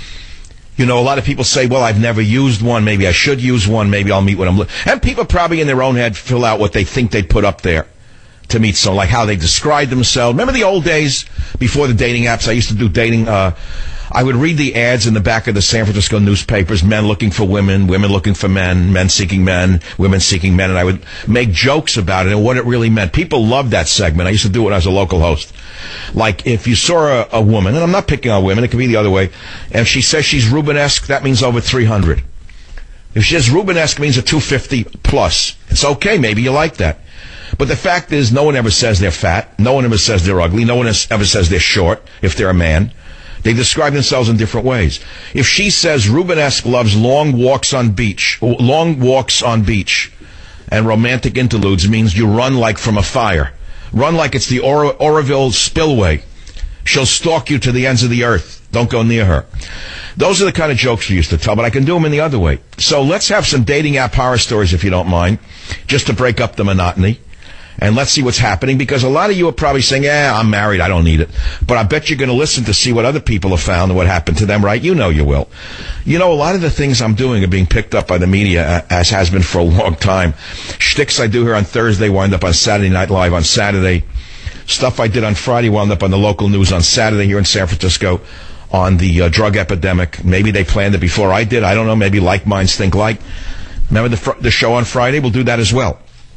You know, a lot of people say, well, I've never used one. Maybe I should use one. Maybe I'll meet when I'm... Li-. And people probably in their own head fill out what they think they'd put up there to meet someone, like how they describe themselves. Remember the old days before the dating apps? I used to do dating... Uh, I would read the ads in the back of the San Francisco newspapers, men looking for women, women looking for men, men seeking men, women seeking men, and I would make jokes about it and what it really meant. People loved that segment. I used to do it when I was a local host. Like, if you saw a, a woman, and I'm not picking on women, it could be the other way, and she says she's Rubenesque, that means over three hundred. If she says Rubenesque means a two fifty plus. It's okay, maybe you like that. But the fact is, no one ever says they're fat. No one ever says they're ugly. No one ever says they're short, if they're a man. They describe themselves in different ways. If she says Rubenesque loves long walks on beach, long walks on beach, and romantic interludes, means you run like from a fire. Run like it's the Or- Oroville spillway. She'll stalk you to the ends of the earth. Don't go near her. Those are the kind of jokes we used to tell, but I can do them in the other way. So let's have some dating app horror stories, if you don't mind, just to break up the monotony. And let's see what's happening, because a lot of you are probably saying, yeah, I'm married, I don't need it. But I bet you're going to listen to see what other people have found and what happened to them, right? You know you will. You know, a lot of the things I'm doing are being picked up by the media, as has been for a long time. Shticks I do here on Thursday wind up on Saturday Night Live on Saturday. Stuff I did on Friday wound up on the local news on Saturday here in San Francisco on the uh, drug epidemic. Maybe they planned it before I did. I don't know. Maybe like minds think like. Remember the, fr- the show on Friday? We'll do that as well.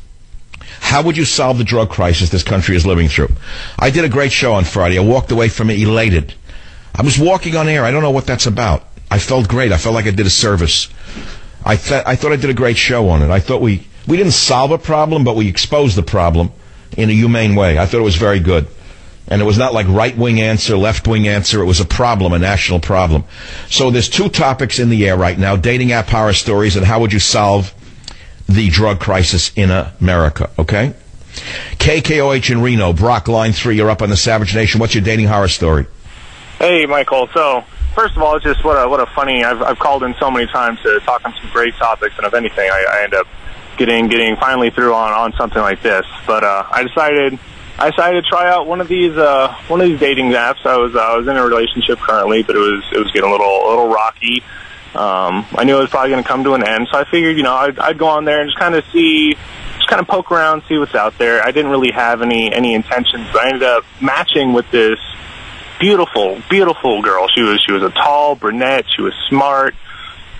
How would you solve the drug crisis this country is living through? I did a great show on Friday. I walked away from it elated. I was walking on air. I don't know what that's about. I felt great. I felt like I did a service. I, th- I thought I did a great show on it. I thought we, we didn't solve a problem, but we exposed the problem in a humane way. I thought it was very good. And it was not like right-wing answer, left-wing answer. It was a problem, a national problem. So there's two topics in the air right now, dating app horror stories and how would you solve the drug crisis in America, okay? K K O H in Reno, Brock, line three, you're up on the Savage Nation. What's your dating horror story? Hey, Michael. So, first of all, it's just what a, what a funny, I've, I've called in so many times to talk on some great topics, and if anything, I, I end up getting getting finally through on, on something like this. But uh, I decided I decided to try out one of these uh, one of these dating apps. I was uh, I was in a relationship currently, but it was it was getting a little a little rocky. Um, I knew it was probably going to come to an end, so I figured, you know, I'd, I'd go on there and just kind of see, just kind of poke around, see what's out there. I didn't really have any any intentions, but I ended up matching with this beautiful, beautiful girl. She was she was a tall brunette. She was smart.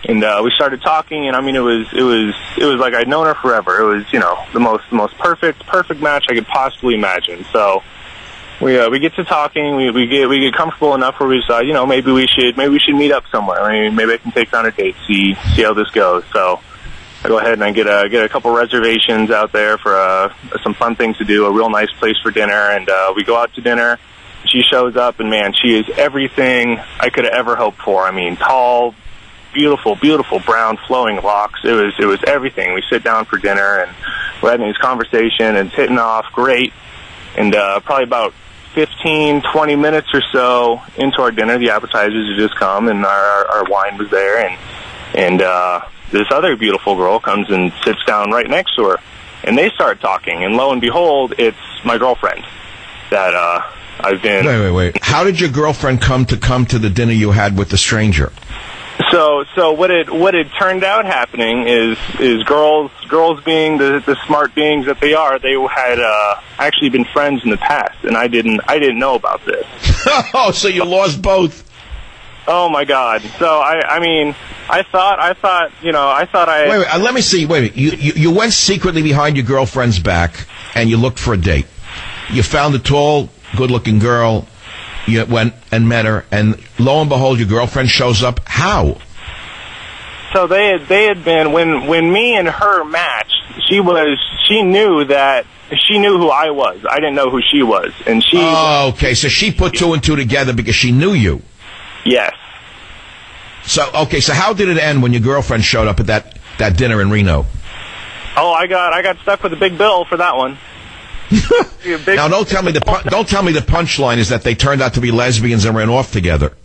And uh, we started talking, and I mean, it was it was it was like I'd known her forever. It was, you know, the most the most perfect perfect match I could possibly imagine. So we uh, we get to talking, we we get we get comfortable enough where we decide, you know, maybe we should maybe we should meet up somewhere. I mean, maybe I can take her on a date, see see how this goes. So I go ahead and I get a get a couple reservations out there for uh, some fun things to do, a real nice place for dinner, and uh, we go out to dinner. She shows up, and man, she is everything I could have ever hoped for. I mean, tall, beautiful, beautiful brown flowing locks. It was it was everything. We sit down for dinner, and we're having this conversation, and it's hitting off great. And uh, probably about fifteen, twenty minutes or so into our dinner, the appetizers had just come, and our, our wine was there, and and uh, this other beautiful girl comes and sits down right next to her, and they start talking, and lo and behold, it's my girlfriend that uh, I've been... Wait, wait, wait. How did your girlfriend come to come to the dinner you had with the stranger? So, so what it what it turned out happening is is girls girls being the the smart beings that they are, they had uh, actually been friends in the past, and I didn't I didn't know about this. Oh, so you lost both. Oh my God! So I I mean I thought I thought you know I thought I wait wait uh, let me see wait wait you, you you went secretly behind your girlfriend's back and you looked for a date. You found a tall, good-looking girl. You went and met her, and lo and behold, your girlfriend shows up. How? So they had they had been when when me and her matched. She was she knew that she knew who I was. I didn't know who she was, and she. Oh, okay. So she put two and two together because she knew you. Yes. So okay. So how did it end when your girlfriend showed up at that, that dinner in Reno? Oh, I got I got stuck with a big bill for that one. Now don't tell me the pu- don't tell me the punchline is that they turned out to be lesbians and ran off together.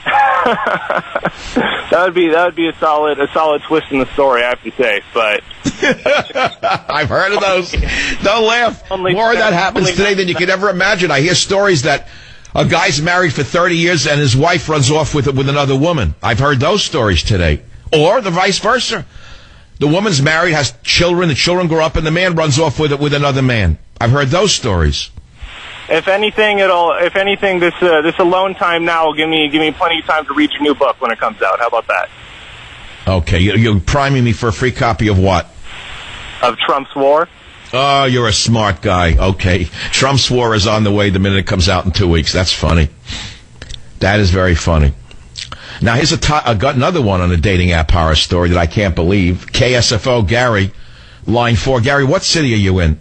That would be that would be a solid a solid twist in the story, I have to say. But I've heard of those. Don't laugh. Only More of that happens only today than you could ever imagine. I hear stories that a guy's married for thirty years and his wife runs off with with another woman. I've heard those stories today, or the vice versa. The woman's married, has children, the children grow up, and the man runs off with with another man. I've heard those stories. If anything, it'll. If anything, this uh, this alone time now will give me give me plenty of time to read your new book when it comes out. How about that? Okay, you, you're priming me for a free copy of what? Of Trump's War. Oh, you're a smart guy. Okay, Trump's War is on the way the minute it comes out in two weeks. That's funny. That is very funny. Now, here's a t- I got another one on a dating app horror story that I can't believe. K S F O, Gary, line four. Gary, what city are you in?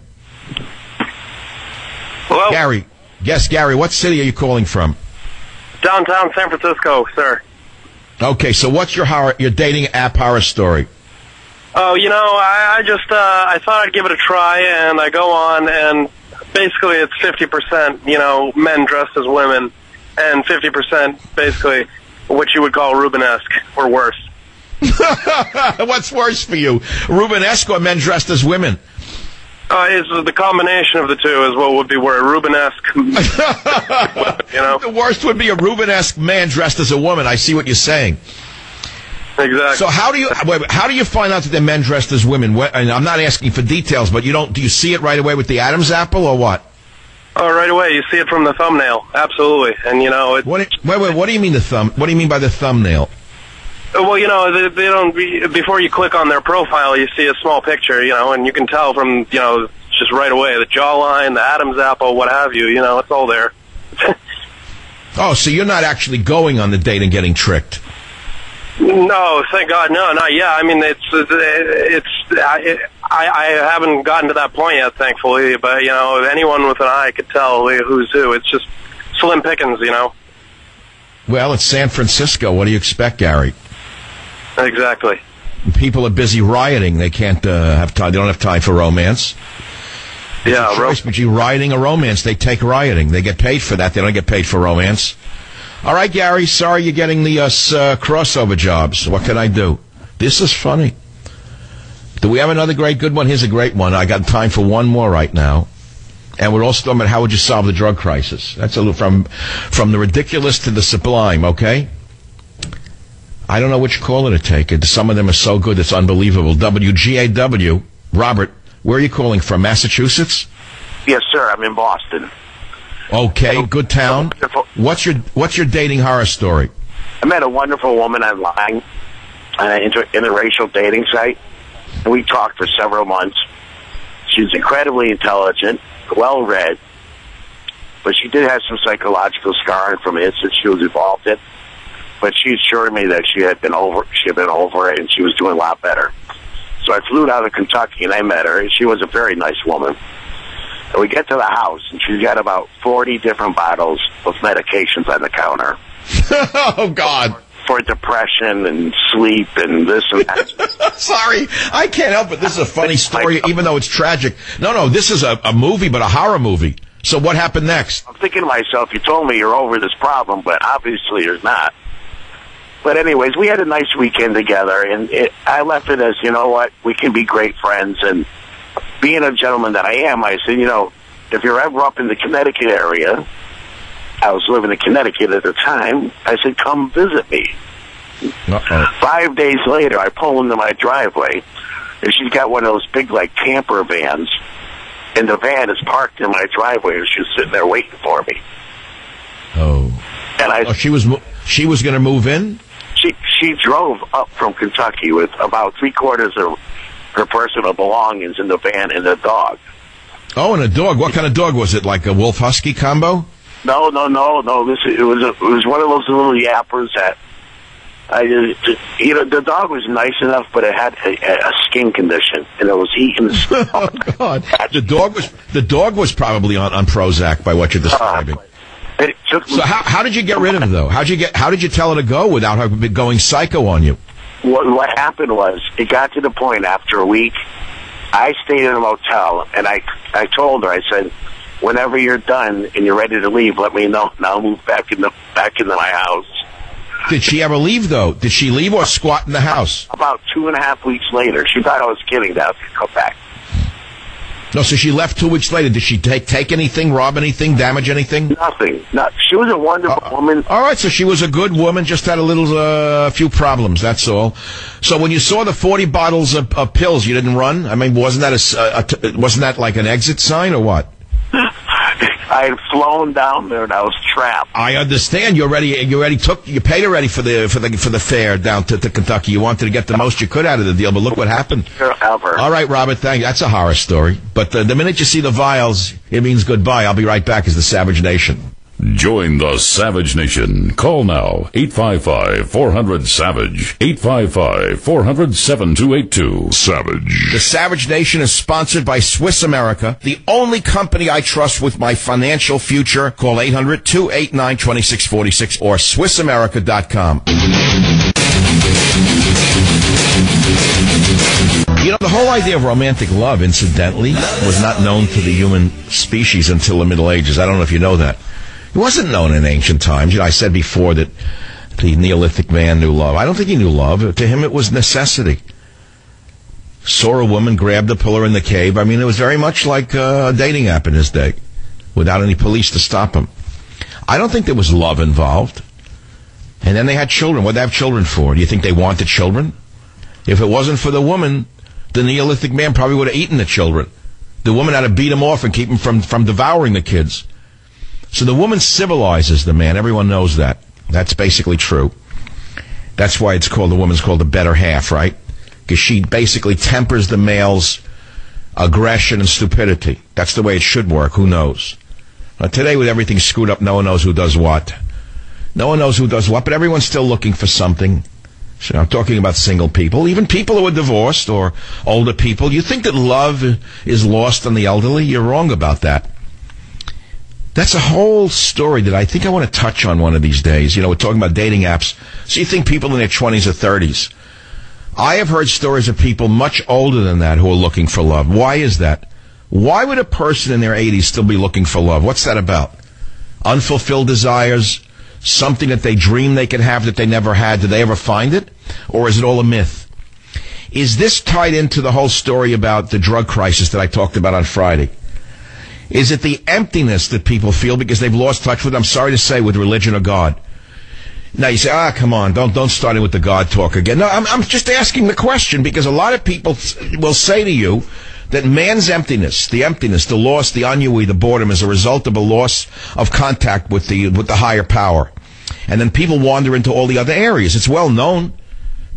Hello? Gary. Yes, Gary, what city are you calling from? Downtown San Francisco, sir. Okay, so what's your horror, your dating app horror story? Oh, you know, I, I just, uh, I thought I'd give it a try, and I go on, and basically it's fifty percent, you know, men dressed as women, and fifty percent basically what you would call Rubenesque, or worse. What's worse for you, Rubenesque or men dressed as women? Uh, is the combination of the two is what would be where Rubenesque. You know, the worst would be a Rubenesque man dressed as a woman. I see what you're saying. Exactly. So how do you wait, how do you find out that they're men dressed as women? What, and I'm not asking for details, but you don't. Do you see it right away with the Adam's apple or what? Oh, right away. You see it from the thumbnail. Absolutely. And you know, it, what? Wait, wait. What do you mean the thumb? What do you mean by the thumbnail? Well, you know, they, they don't. Before you click on their profile, you see a small picture, you know, and you can tell from, you know, just right away the jawline, the Adam's apple, what have you. You know, it's all there. Oh, so you're not actually going on the date and getting tricked? No, thank God, no, not yet. I mean, it's it's. I, I haven't gotten to that point yet, thankfully. But you know, anyone with an eye could tell who's who. It's just slim pickings, you know. Well, it's San Francisco. What do you expect, Gary? Exactly. People are busy rioting. They can't uh, have time. They don't have time for romance. It's yeah, a choice between rioting or romance. They take rioting. They get paid for that. They don't get paid for romance. All right, Gary. Sorry you're getting the uh, uh, crossover jobs. What can I do? This is funny. Do we have another great good one? Here's a great one. I got time for one more right now. And we're also talking about how would you solve the drug crisis. That's a little from from the ridiculous to the sublime, okay? I don't know which caller to take. Some of them are so good, it's unbelievable. W G A W, Robert, where are you calling from? Massachusetts? Yes, sir. I'm in Boston. Okay, good town. What's your What's your dating horror story? I met a wonderful woman online. on an inter- interracial dating site, and we talked for several months. She's incredibly intelligent, well-read, but she did have some psychological scarring from the incident she was involved in. But she assured me that she had been over, she had been over it, and she was doing a lot better. So I flew down to Kentucky, and I met her, and she was a very nice woman. And we get to the house, and she's got about forty different bottles of medications on the counter. Oh, God. For depression and sleep and this and that. Sorry, I can't help it. This is a funny story, even though it's tragic. No, no, this is a, a movie, but a horror movie. So what happened next? I'm thinking to myself, you told me you're over this problem, but obviously you're not. But anyways, we had a nice weekend together, and it, I left it as, you know what, we can be great friends. And being a gentleman that I am, I said, you know, if you're ever up in the Connecticut area, I was living in Connecticut at the time, I said, come visit me. Uh-oh. Five days later, I pull into my driveway, and she's got one of those big, like, camper vans, and the van is parked in my driveway, and she's sitting there waiting for me. Oh. And I, oh, she was she was going to move in? She she drove up from Kentucky with about three-quarters of her personal belongings in the van and the dog. Oh, and a dog. What kind of dog was it? Like a wolf husky combo? No, no, no, no. This it was a, it was one of those little yappers that I just, you know, the dog was nice enough, but it had a, a skin condition, and it was eating the skin. Oh God! The dog was the dog was probably on, on Prozac by what you're describing. Uh, it took so how how did you get rid of her though? How did you get how did you tell her to go without her going psycho on you? What what happened was it got to the point after a week. I stayed in a motel, and I I told her, I said, whenever you're done and you're ready to leave, let me know, and I'll move back into back into my house. Did she ever leave, though? Did she leave or squat in the house? About two and a half weeks later. She thought I was kidding that to come back. No, so she left two weeks later. Did she take take anything, rob anything, damage anything? Nothing. No, she was a wonderful uh, woman. All right, so she was a good woman, just had a little, uh, few problems, that's all. So when you saw the forty bottles of, of pills, you didn't run? I mean, wasn't that a, a, a, wasn't that like an exit sign or what? I had flown down there and I was trapped. I understand. You already, you already took, you paid already for the for the for the fare down to, to Kentucky. You wanted to get the most you could out of the deal, but look what happened. Ever. All right, Robert. Thank you. That's a horror story. But the, the minute you see the vials, it means goodbye. I'll be right back. As the Savage Nation. Join the Savage Nation. Call now, eight five five, four hundred, SAVAGE, eight five five, four hundred, seven two eight two. Savage. The Savage Nation is sponsored by Swiss America, the only company I trust with my financial future. Call eight hundred, two eight nine, two six four six or Swiss America dot com. You know, the whole idea of romantic love, incidentally, was not known to the human species until the Middle Ages. I don't know if you know that. It wasn't known in ancient times. You know, I said before that the Neolithic man knew love. I don't think he knew love. To him, it was necessity. Saw a woman, grabbed the pillar in the cave. I mean, it was very much like a dating app in his day, without any police to stop him. I don't think there was love involved. And then they had children. What did they have children for? Do you think they wanted children? If it wasn't for the woman, the Neolithic man probably would have eaten the children. The woman had to beat him off and keep him from, from devouring the kids. So the woman civilizes the man. Everyone knows that. That's basically true. That's why it's called, the woman's called the better half, right? Because she basically tempers the male's aggression and stupidity. That's the way it should work. Who knows? Now, today, with everything screwed up, no one knows who does what. No one knows who does what, but everyone's still looking for something. So I'm talking about single people, even people who are divorced or older people. You think that love is lost on the elderly? You're wrong about that. That's a whole story that I think I want to touch on one of these days. You know, we're talking about dating apps. So you think people in their twenties or thirties. I have heard stories of people much older than that who are looking for love. Why is that? Why would a person in their eighties still be looking for love? What's that about? Unfulfilled desires? Something that they dream they could have that they never had? Did they ever find it? Or is it all a myth? Is this tied into the whole story about the drug crisis that I talked about on Friday? Is it the emptiness that people feel because they've lost touch with, I'm sorry to say, with religion or God? Now you say, ah, come on, don't don't start it with the God talk again. No, I'm, I'm just asking the question because a lot of people will say to you that man's emptiness, the emptiness, the loss, the ennui, the boredom is a result of a loss of contact with the with the higher power. And then people wander into all the other areas. It's well known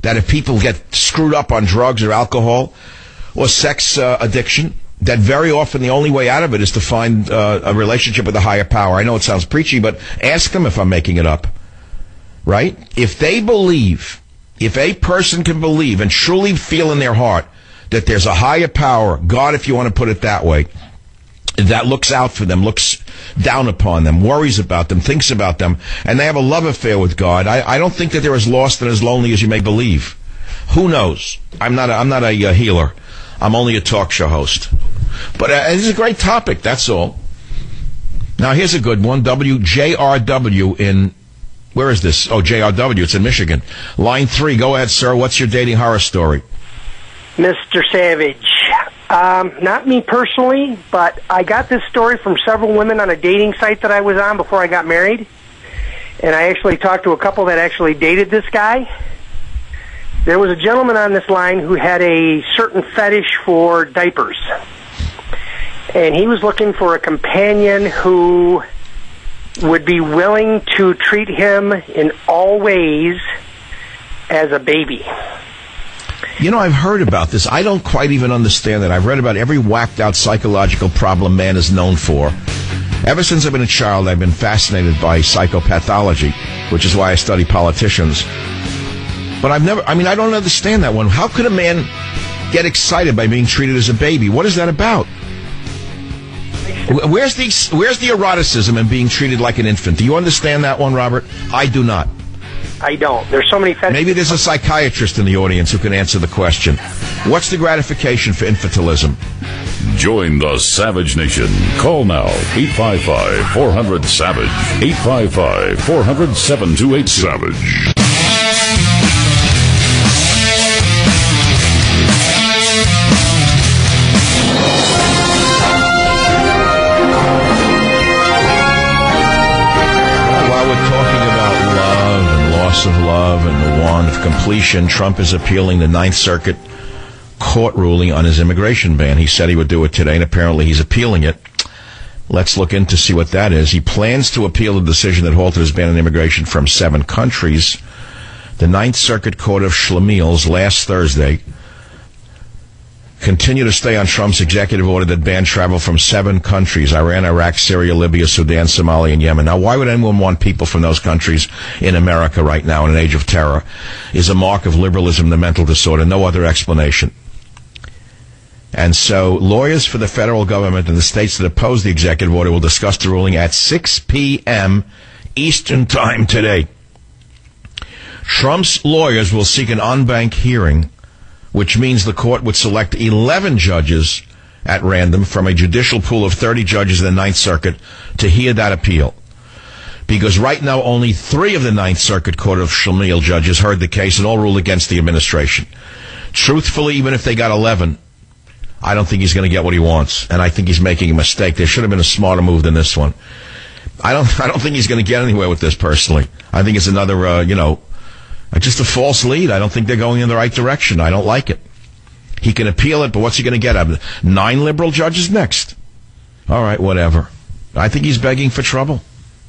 that if people get screwed up on drugs or alcohol or sex uh, addiction, that very often the only way out of it is to find uh, a relationship with a higher power. I know it sounds preachy, but ask them if I'm making it up. Right? If they believe, if a person can believe and truly feel in their heart that there's a higher power, God, if you want to put it that way, that looks out for them, looks down upon them, worries about them, thinks about them, and they have a love affair with God, I, I don't think that they're as lost and as lonely as you may believe. Who knows? I'm not a, I'm not a uh, healer. I'm only a talk show host. But uh, this is a great topic, that's all. Now, here's a good one. W J R W in, where is this? Oh, J R W, it's in Michigan. Line three, go ahead, sir. What's your dating horror story? Mister Savage, um, not me personally, but I got this story from several women on a dating site that I was on before I got married. And I actually talked to a couple that actually dated this guy. There was a gentleman on this line who had a certain fetish for diapers. And he was looking for a companion who would be willing to treat him in all ways as a baby. You know, I've heard about this. I don't quite even understand it. I've read about every whacked-out psychological problem man is known for. Ever since I've been a child, I've been fascinated by psychopathology, which is why I study politicians. But I've never, I mean, I don't understand that one. How could a man get excited by being treated as a baby? What is that about? Where's the, where's the eroticism in being treated like an infant? Do you understand that one, Robert? I do not. I don't. There's so many... Fetish- Maybe there's a psychiatrist in the audience who can answer the question. What's the gratification for infantilism? Join the Savage Nation. Call now, eight five five, four hundred, SAVAGE, eight five five, four hundred, seven two eight, SAVAGE. Of love and the wand of completion, Trump is appealing the Ninth Circuit court ruling on his immigration ban. He said he would do it today, and apparently he's appealing it. Let's look in to see what that is. He plans to appeal the decision that halted his ban on immigration from seven countries. The Ninth Circuit Court of Schlemiels last Thursday continued to stay on Trump's executive order that banned travel from seven countries: Iran, Iraq, Syria, Libya, Sudan, Somalia, and Yemen. Now, why would anyone want people from those countries in America right now in an age of terror? Is a mark of liberalism, the mental disorder. No other explanation. And so lawyers for the federal government and the states that oppose the executive order will discuss the ruling at six p.m. Eastern Time today. Trump's lawyers will seek an en banc hearing, which means the court would select eleven judges at random from a judicial pool of thirty judges in the Ninth Circuit to hear that appeal. Because right now only three of the Ninth Circuit Court of Schlemiel judges heard the case and all ruled against the administration. Truthfully, even if they got eleven, I don't think he's going to get what he wants, and I think he's making a mistake. There should have been a smarter move than this one. I don't, I don't think he's going to get anywhere with this personally. I think it's another, uh, you know, just a false lead. I don't think they're going in the right direction. I don't like it. He can appeal it, but what's he going to get out of it? Nine liberal judges next. All right, whatever. I think he's begging for trouble.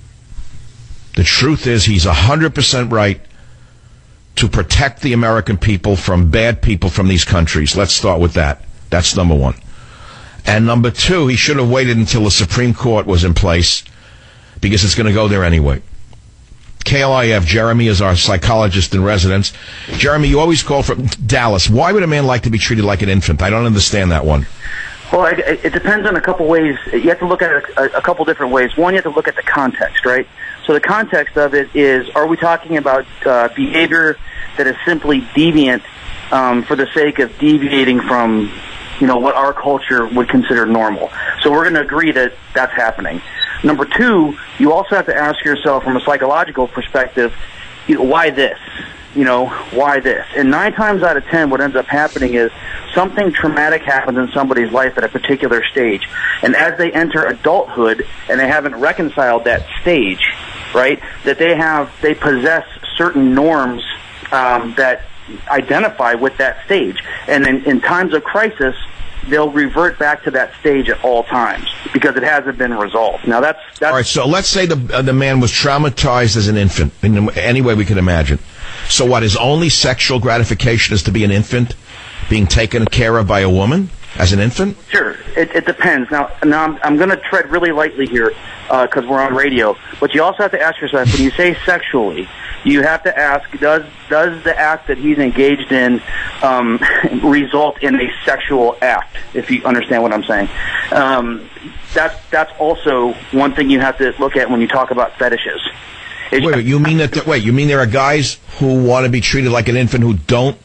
The truth is he's one hundred percent right to protect the American people from bad people from these countries. Let's start with that. That's number one. And number two, he should have waited until the Supreme Court was in place, because it's going to go there anyway. K L I F, Jeremy is our psychologist in residence. Jeremy, you always call from Dallas. Why would a man like to be treated like an infant? I don't understand that one. Well, it, it depends on a couple ways. You have to look at it a, a couple different ways. One, you have to look at the context, right? So the context of it is, are we talking about uh, behavior that is simply deviant um, for the sake of deviating from, you know, what our culture would consider normal? So we're going to agree that that's happening. Number two, you also have to ask yourself from a psychological perspective, you know, why this? You know, why this? And nine times out of ten, what ends up happening is something traumatic happens in somebody's life at a particular stage. And as they enter adulthood and they haven't reconciled that stage, right, that they have, they possess certain norms um, that identify with that stage. And in, in times of crisis, they'll revert back to that stage at all times because it hasn't been resolved. Now, that's... that's all right, so let's say the uh, the man was traumatized as an infant in any way we can imagine. So what, his only sexual gratification is to be an infant being taken care of by a woman as an infant? Sure. It, it depends. Now, now I'm, I'm going to tread really lightly here because uh, we're on radio. But you also have to ask yourself, when you say sexually, you have to ask, does does the act that he's engaged in um, result in a sexual act, if you understand what I'm saying? Um, that's, that's also one thing you have to look at when you talk about fetishes. Wait, wait, you mean that? Wait, you mean there are guys who want to be treated like an infant who don't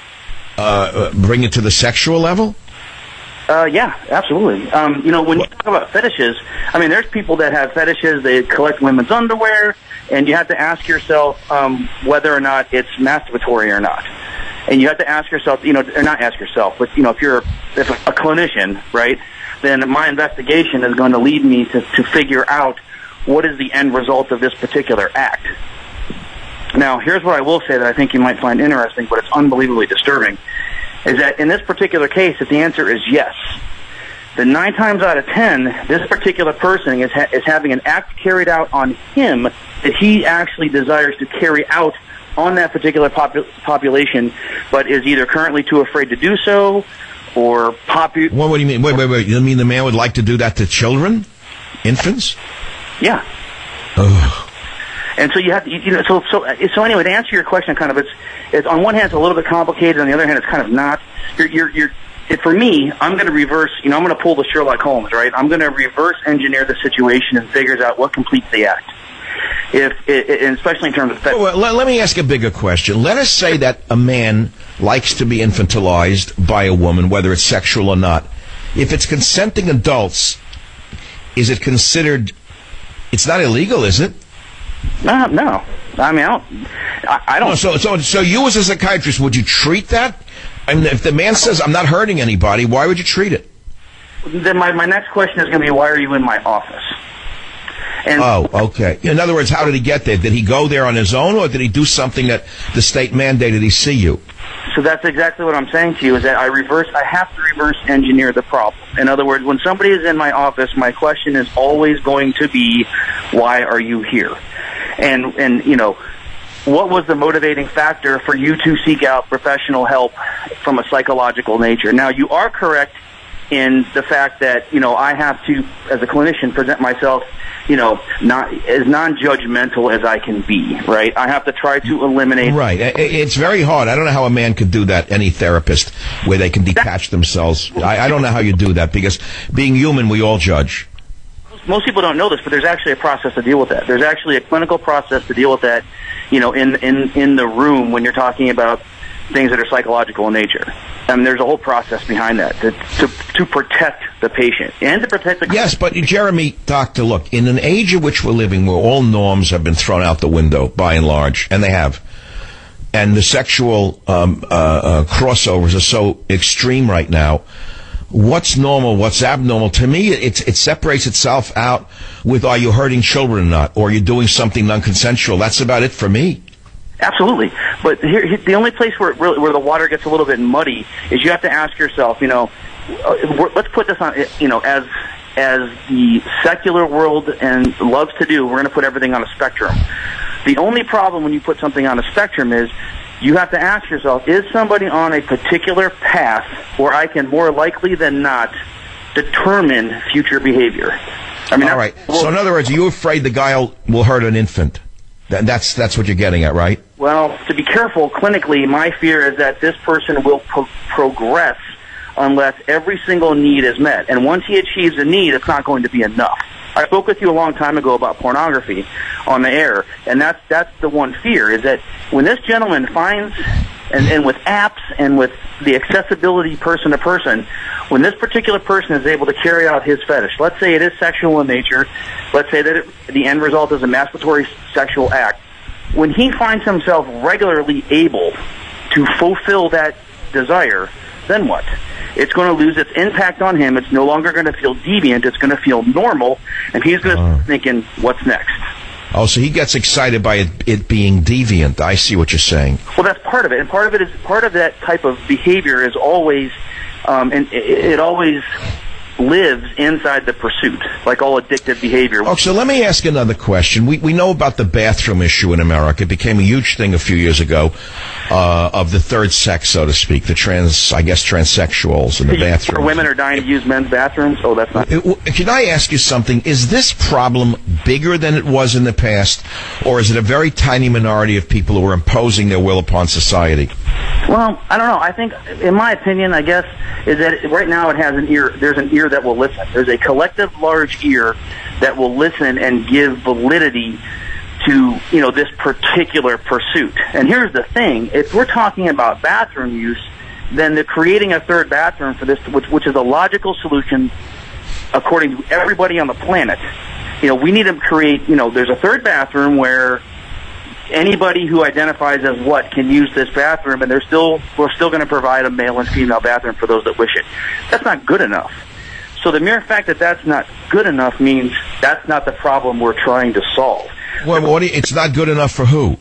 uh, bring it to the sexual level? Uh, yeah, absolutely. Um, you know, when you talk about fetishes, I mean, there's people that have fetishes. They collect women's underwear, and you have to ask yourself um, whether or not it's masturbatory or not. And you have to ask yourself, you know, or not ask yourself, but you know, if you're if a, a clinician, right, then my investigation is going to lead me to, to figure out what is the end result of this particular act. Now, here's what I will say that I think you might find interesting, but it's unbelievably disturbing, is that in this particular case, if the answer is yes, then nine times out of ten, this particular person is, ha- is having an act carried out on him that he actually desires to carry out on that particular popu- population, but is either currently too afraid to do so, or popu- What, what do you mean? Wait, wait, wait. You mean the man would like to do that to children? Infants? Yeah. Ugh. And so you have to, you know, so, so, so anyway, to answer your question, kind of, it's, it's on one hand, it's a little bit complicated, on the other hand, it's kind of not. You're, you're, you're, it, for me, I'm going to reverse, you know, I'm going to pull the Sherlock Holmes, right? I'm going to reverse engineer the situation and figures out what completes the act. If, it, it, and especially in terms of... Well, well, let, let me ask a bigger question. Let us say that a man likes to be infantilized by a woman, whether it's sexual or not. If it's consenting adults, is it considered... It's not illegal, is it? No, no. I mean, I don't... I, I don't no, so, so, so you as a psychiatrist, would you treat that? I mean, if the man says, I'm not hurting anybody, why would you treat it? Then my, my next question is going to be, why are you in my office? And oh, okay. In other words, how did he get there? Did he go there on his own, or did he do something that the state mandated he see you? So that's exactly what I'm saying to you, is that I reverse, I have to reverse engineer the problem. In other words, when somebody is in my office, my question is always going to be, why are you here? And, and you know, what was the motivating factor for you to seek out professional help from a psychological nature? Now, you are correct in the fact that, you know, I have to, as a clinician, present myself, you know, not as non-judgmental as I can be, right? I have to try to eliminate... Right. It's very hard. I don't know how a man could do that, any therapist, where they can detach themselves. I, I don't know how you do that, because being human, we all judge. Most people don't know this, but there's actually a process to deal with that. There's actually a clinical process to deal with that, you know, in in, in the room when you're talking about things that are psychological in nature. I mean, there's a whole process behind that to, to to protect the patient and to protect the... Yes, but Jeremy, doctor, look, in an age in which we're living where all norms have been thrown out the window, by and large, and they have, and the sexual um, uh, uh, crossovers are so extreme right now, what's normal, what's abnormal? To me, it, it separates itself out with, are you hurting children or not, or are you doing something non-consensual? That's about it for me. Absolutely. But here, here, the only place where, really, where the water gets a little bit muddy is you have to ask yourself, you know, uh, let's put this on, you know, as as the secular world and loves to do, we're going to put everything on a spectrum. The only problem when you put something on a spectrum is you have to ask yourself, is somebody on a particular path where I can more likely than not determine future behavior? I mean, all right. So in other words, are you afraid the guy will, will hurt an infant? That, that's that's what you're getting at, right? Well, to be careful, clinically, my fear is that this person will pro- progress unless every single need is met. And once he achieves a need, it's not going to be enough. I spoke with you a long time ago about pornography on the air, and that's that's the one fear, is that when this gentleman finds, and, and with apps and with the accessibility person to person, when this particular person is able to carry out his fetish, let's say it is sexual in nature, let's say that it, the end result is a masturbatory sexual act, when he finds himself regularly able to fulfill that desire, then what? It's going to lose its impact on him. It's no longer going to feel deviant. It's going to feel normal, and he's going to uh. start thinking, what's next? Oh, so he gets excited by it, it being deviant. I see what you're saying. Well, that's part of it, and part of it is part of that type of behavior is always, um, and it, it always lives inside the pursuit, like all addictive behavior. Oh, so let me ask another question. We we know about the bathroom issue in America. It became a huge thing a few years ago uh, of the third sex, so to speak, the trans, I guess, transsexuals in the bathroom. Women are dying to use men's bathrooms? Oh, that's not... It, can I ask you something? Is this problem bigger than it was in the past, or is it a very tiny minority of people who are imposing their will upon society? Well, I don't know. I think, in my opinion, I guess, is that right now it has an ear. There's an ear that will listen. There's a collective large ear that will listen and give validity to, you know, this particular pursuit. And here's the thing. If we're talking about bathroom use, then the creating a third bathroom for this, which, which is a logical solution according to everybody on the planet, you know, we need to create, you know, there's a third bathroom where anybody who identifies as what can use this bathroom, and they're still we're still going to provide a male and female bathroom for those that wish it. That's not good enough. So the mere fact that that's not good enough means that's not the problem we're trying to solve. Well, what do you, it's not good enough for who?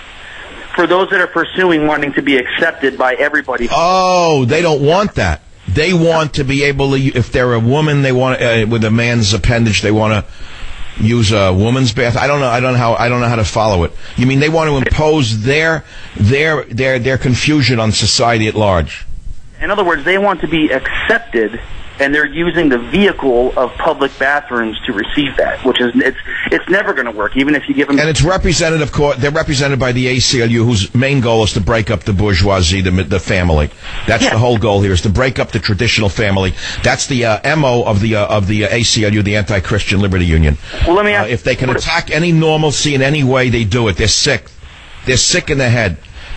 For those that are pursuing wanting to be accepted by everybody. Oh, they don't want that. They want to be able to, if they're a woman, they want uh, with a man's appendage, they want to use a woman's bath. I don't know. I don't know how. I don't know how to follow it. You mean they want to impose their their their their confusion on society at large? In other words, they want to be accepted, and they're using the vehicle of public bathrooms to receive that, which is it's it's never going to work, even if you give them. And it's represented, of course, they're represented by the A C L U, whose main goal is to break up the bourgeoisie, the the family. That's yeah. the whole goal here, is to break up the traditional family. That's the uh, M O of the uh, of the uh, A C L U, the Anti-Christian Liberty Union. Well, let me ask. Uh, if they can attack any normalcy in any way, they do it. They're sick. They're sick in the head.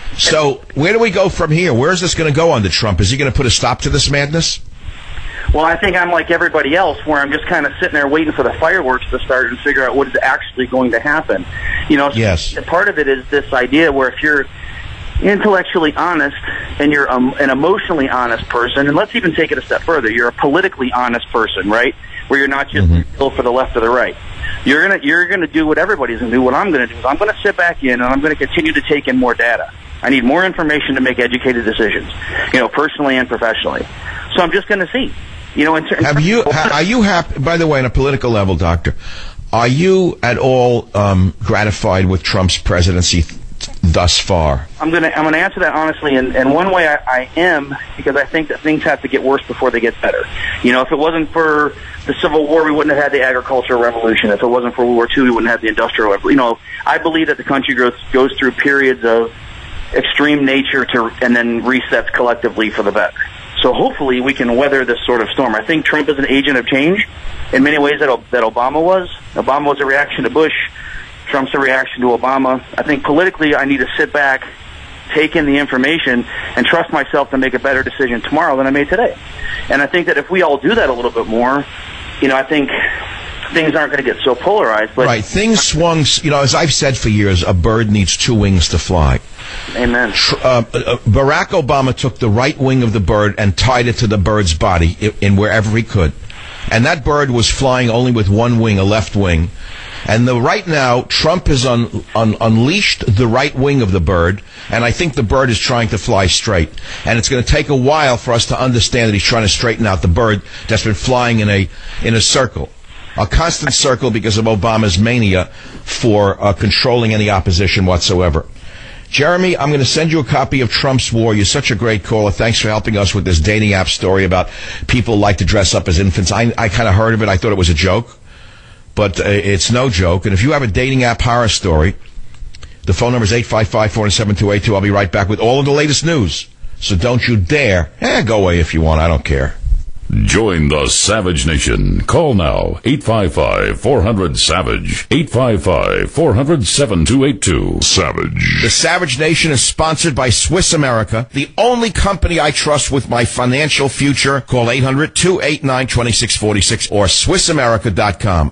So where do we go from here? Where is this going to go under Trump? Is he going to put a stop to this madness? Well, I think I'm like everybody else, where I'm just kind of sitting there waiting for the fireworks to start and figure out what is actually going to happen. You know, yes. Part of it is this idea where if you're intellectually honest and you're um, an emotionally honest person, and let's even take it a step further, you're a politically honest person, right? Where you're not just mm-hmm. for the left or the right. You're gonna you're gonna do what everybody's gonna do. What I'm gonna do is I'm gonna sit back in and I'm gonna continue to take in more data. I need more information to make educated decisions, you know, personally and professionally. So I'm just gonna see. You know, in ter- have you ha- are you happy? By the way, on a political level, Doctor, are you at all um, gratified with Trump's presidency th- thus far? I'm gonna I'm gonna answer that honestly, and, and one way I, I am, because I think that things have to get worse before they get better. You know, if it wasn't for the Civil War, we wouldn't have had the agricultural revolution. If it wasn't for World War Two, we wouldn't have the industrial revolution. You know, I believe that the country goes goes through periods of extreme nature to and then resets collectively for the better. So hopefully we can weather this sort of storm. I think Trump is an agent of change in many ways that that Obama was. Obama was a reaction to Bush. Trump's a reaction to Obama. I think politically I need to sit back, take in the information, and trust myself to make a better decision tomorrow than I made today. And I think that if we all do that a little bit more, you know, I think things aren't going to get so polarized. But right, things swung, you know, as I've said for years, a bird needs two wings to fly. Amen. Uh, uh, Barack Obama took the right wing of the bird and tied it to the bird's body in, in wherever he could. And that bird was flying only with one wing, a left wing. And the, right now, Trump has un, un, unleashed the right wing of the bird, and I think the bird is trying to fly straight. And it's going to take a while for us to understand that he's trying to straighten out the bird that's been flying in a in a circle. A constant circle because of Obama's mania for uh, controlling any opposition whatsoever. Jeremy, I'm going to send you a copy of Trump's War. You're such a great caller. Thanks for helping us with this dating app story about people like to dress up as infants. I, I kind of heard of it. I thought it was a joke, but uh, it's no joke. And if you have a dating app horror story, the phone number is eight five five, four seven two, eight two. I'll be right back with all of the latest news. So don't you dare. Eh, go away if you want. I don't care. Join the Savage Nation. Call now, eight five five, four hundred, SAVAGE, eight five five, four hundred, seven two eight two. Savage. The Savage Nation is sponsored by Swiss America, the only company I trust with my financial future. Call eight hundred, two eight nine, two six four six or Swiss America dot com.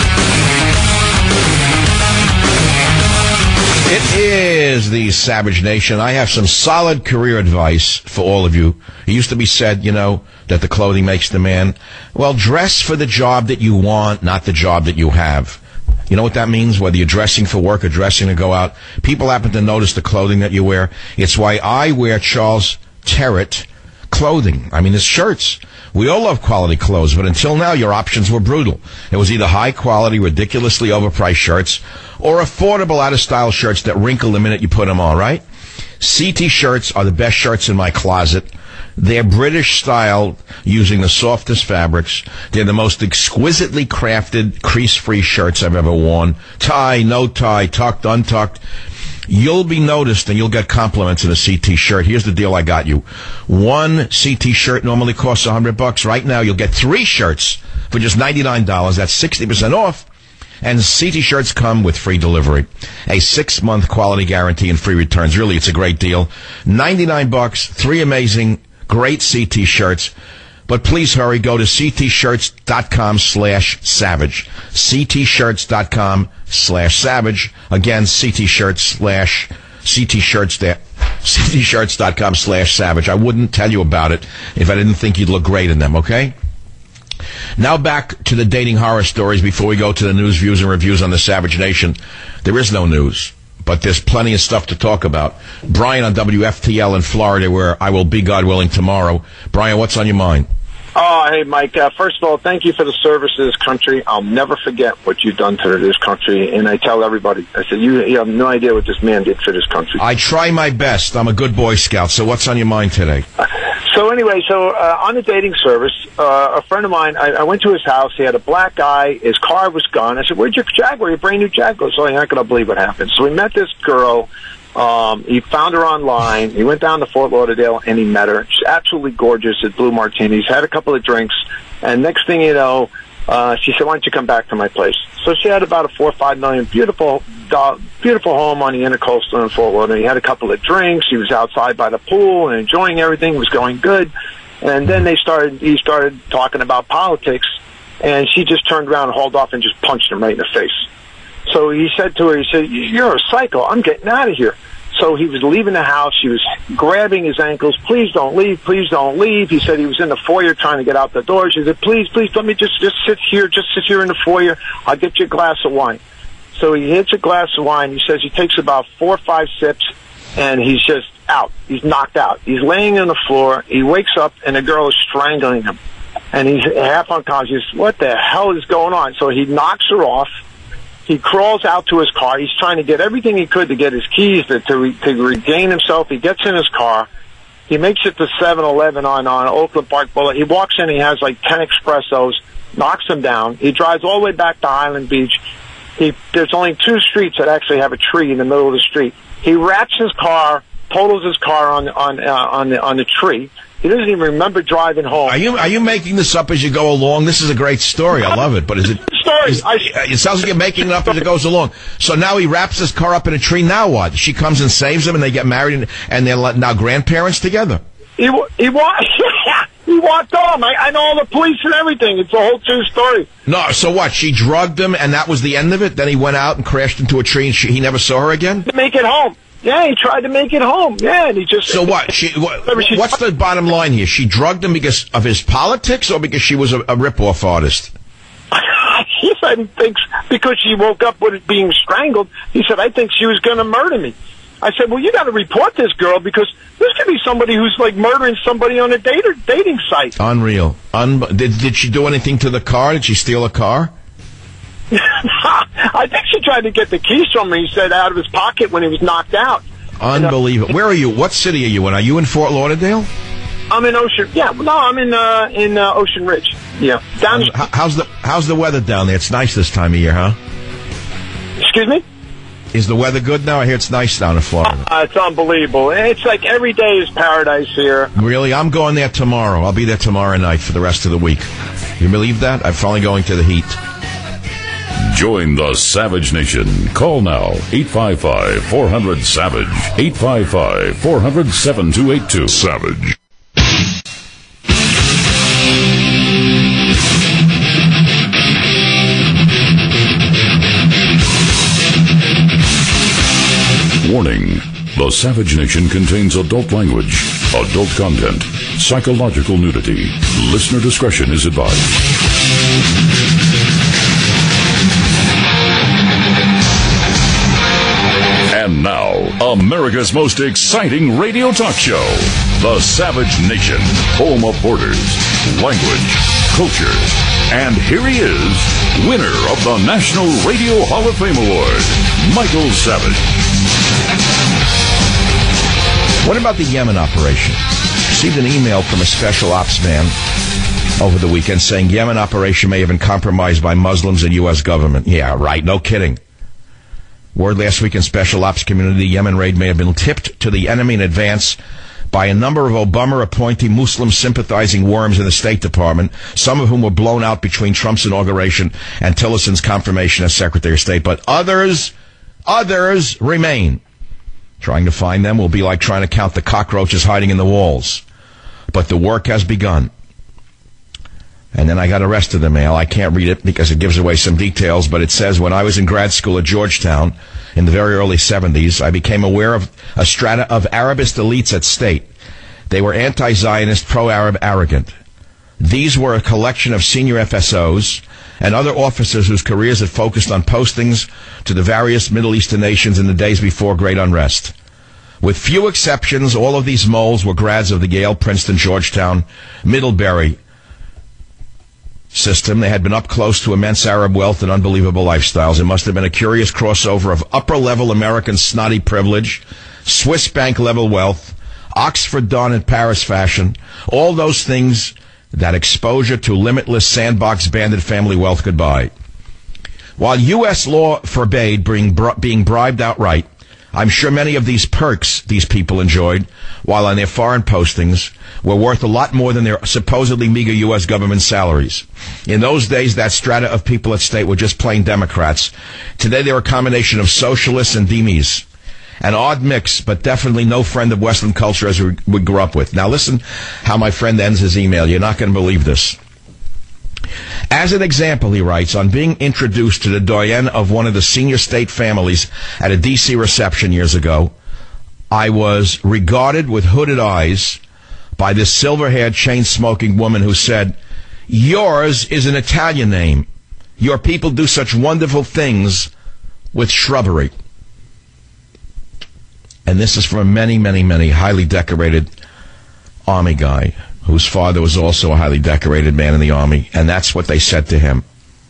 It is the Savage Nation. I have some solid career advice for all of you. It used to be said, you know, that the clothing makes the man. Well, dress for the job that you want, not the job that you have. You know what that means? Whether you're dressing for work or dressing to go out, people happen to notice the clothing that you wear. It's why I wear Charles Terrett clothing. I mean, it's shirts. We all love quality clothes, but until now, your options were brutal. It was either high-quality, ridiculously overpriced shirts or affordable, out-of-style shirts that wrinkle the minute you put them on, right? C T shirts are the best shirts in my closet. They're British style, using the softest fabrics. They're the most exquisitely crafted, crease-free shirts I've ever worn. Tie, no tie, tucked, untucked. You'll be noticed and you'll get compliments in a C T shirt. Here's the deal I got you. One C T shirt normally costs a hundred bucks. Right now you'll get three shirts for just ninety-nine dollars. That's sixty percent off. And C T shirts come with free delivery, a six-month quality guarantee and free returns. Really, it's a great deal. ninety-nine bucks, three amazing, great C T shirts. But please hurry. Go to ctshirts.com slash savage. ctshirts.com slash savage. Again, ctshirts slash ctshirts there. ctshirts.com slash savage. I wouldn't tell you about it if I didn't think you'd look great in them, okay? Now back to the dating horror stories before we go to the news, views, and reviews on the Savage Nation. There is no news, but there's plenty of stuff to talk about. Brian on W F T L in Florida, where I will be, God willing, tomorrow. Brian, what's on your mind? Oh, hey, Mike. Uh, first of all, thank you for the service to this country. I'll never forget what you've done to this country, and I tell everybody, I said, you, you have no idea what this man did for this country. I try my best. I'm a good Boy Scout, so what's on your mind today? So anyway, so uh, on the dating service, uh, a friend of mine, I, I went to his house. He had a black guy. His car was gone. I said, where'd your Jaguar, your brand new Jaguar? So you're not going to believe what happened. So we met this girl. Um, he found her online. He went down to Fort Lauderdale, and he met her. She's absolutely gorgeous at Blue Martinis. Had a couple of drinks, and next thing you know, uh, she said, why don't you come back to my place? So she had about a four or five million, beautiful, uh, beautiful home on the Intercoastal in Fort Lauderdale. He had a couple of drinks. He was outside by the pool and enjoying everything. It was going good. And then they started, he started talking about politics, and she just turned around and hauled off and just punched him right in the face. So he said to her, he said, you're a psycho. I'm getting out of here. So he was leaving the house. She was grabbing his ankles. Please don't leave. Please don't leave. He said he was in the foyer trying to get out the door. She said, please, please, let me just, just sit here. Just sit here in the foyer. I'll get you a glass of wine. So he hits a glass of wine. He says he takes about four or five sips, and he's just out. He's knocked out. He's laying on the floor. He wakes up, and the girl is strangling him. And he's half unconscious. What the hell is going on? So he knocks her off. He crawls out to his car. He's trying to get everything he could to get his keys to, to, re, to regain himself. He gets in his car. He makes it to seven eleven on, on Oakland Park Boulevard. He walks in. He has like ten espressos, knocks them down. He drives all the way back to Highland Beach. He, there's only two streets that actually have a tree in the middle of the street. He wraps his car, totals his car on, on, uh, on, the, on the tree. He doesn't even remember driving home. Are you are you making this up as you go along? This is a great story. I love it. But is it? Story. Is, I, it sounds like you're making it up as it goes along. So now he wraps his car up in a tree. Now what? She comes and saves him, and they get married, and, and they're now grandparents together. He he walked. He walked home. I, I know all the police and everything. It's a whole true story. No. So what? She drugged him, and that was the end of it. Then he went out and crashed into a tree, and she, he never saw her again. To make it home. Yeah, he tried to make it home. Yeah, and he just... So what? She, what what's the bottom line here? She drugged him because of his politics or because she was a, a rip-off artist? He said he thinks because she woke up with it being strangled, he said, I think she was going to murder me. I said, well, you got to report this girl because this could be somebody who's like murdering somebody on a date dating site. Unreal. Un- did, did she do anything to the car? Did she steal a car? I think she tried to get the keys from him, he said, out of his pocket when he was knocked out. Unbelievable. Where are you? What city are you in? Are you in Fort Lauderdale? I'm in Ocean. Yeah, no, I'm in uh, in uh, Ocean Ridge. Yeah, down. How's, how's the How's the weather down there? It's nice this time of year, huh? Excuse me? Is the weather good now? I hear it's nice down in Florida. Uh, it's unbelievable. It's like every day is paradise here. Really? I'm going there tomorrow. I'll be there tomorrow night for the rest of the week. You believe that? I'm finally going to the heat. Join the Savage Nation. Call now, eight five five, four hundred, SAVAGE, eight five five, four hundred, seven two eight two. Savage. Warning. The Savage Nation contains adult language, adult content, psychological nudity. Listener discretion is advised. And now, America's most exciting radio talk show. The Savage Nation, home of borders, language, culture. And here he is, winner of the National Radio Hall of Fame Award, Michael Savage. What about the Yemen operation? Received an email from a special ops man over the weekend saying Yemen operation may have been compromised by Muslims and U S government. Yeah, right. No kidding. Word last week in special ops community, the Yemen raid may have been tipped to the enemy in advance by a number of Obama appointee Muslim sympathizing worms in the State Department, some of whom were blown out between Trump's inauguration and Tillerson's confirmation as Secretary of State. But others, others remain. Trying to find them will be like trying to count the cockroaches hiding in the walls. But the work has begun. And then I got the rest of the mail. I can't read it because it gives away some details, but it says, when I was in grad school at Georgetown in the very early seventies, I became aware of a strata of Arabist elites at State. They were anti-Zionist, pro-Arab, arrogant. These were a collection of senior F S Os and other officers whose careers had focused on postings to the various Middle Eastern nations in the days before Great Unrest. With few exceptions, all of these moles were grads of the Yale, Princeton, Georgetown, Middlebury system. They had been up close to immense Arab wealth and unbelievable lifestyles. It must have been a curious crossover of upper-level American snotty privilege, Swiss bank-level wealth, Oxford Don and Paris fashion, all those things that exposure to limitless sandbox bandit family wealth could buy. While U S law forbade being, bri- being bribed outright, I'm sure many of these perks these people enjoyed while on their foreign postings were worth a lot more than their supposedly meager U S government salaries. In those days, that strata of people at State were just plain Democrats. Today, they're a combination of socialists and demies. An odd mix, but definitely no friend of Western culture as we, we grew up with. Now listen how my friend ends his email. You're not going to believe this. As an example, he writes, on being introduced to the doyen of one of the senior state families at a D C reception years ago, I was regarded with hooded eyes by this silver-haired, chain-smoking woman who said, yours is an Italian name. Your people do such wonderful things with shrubbery. And this is from a many, many, many highly decorated Army guy whose father was also a highly decorated man in the Army, and that's what they said to him.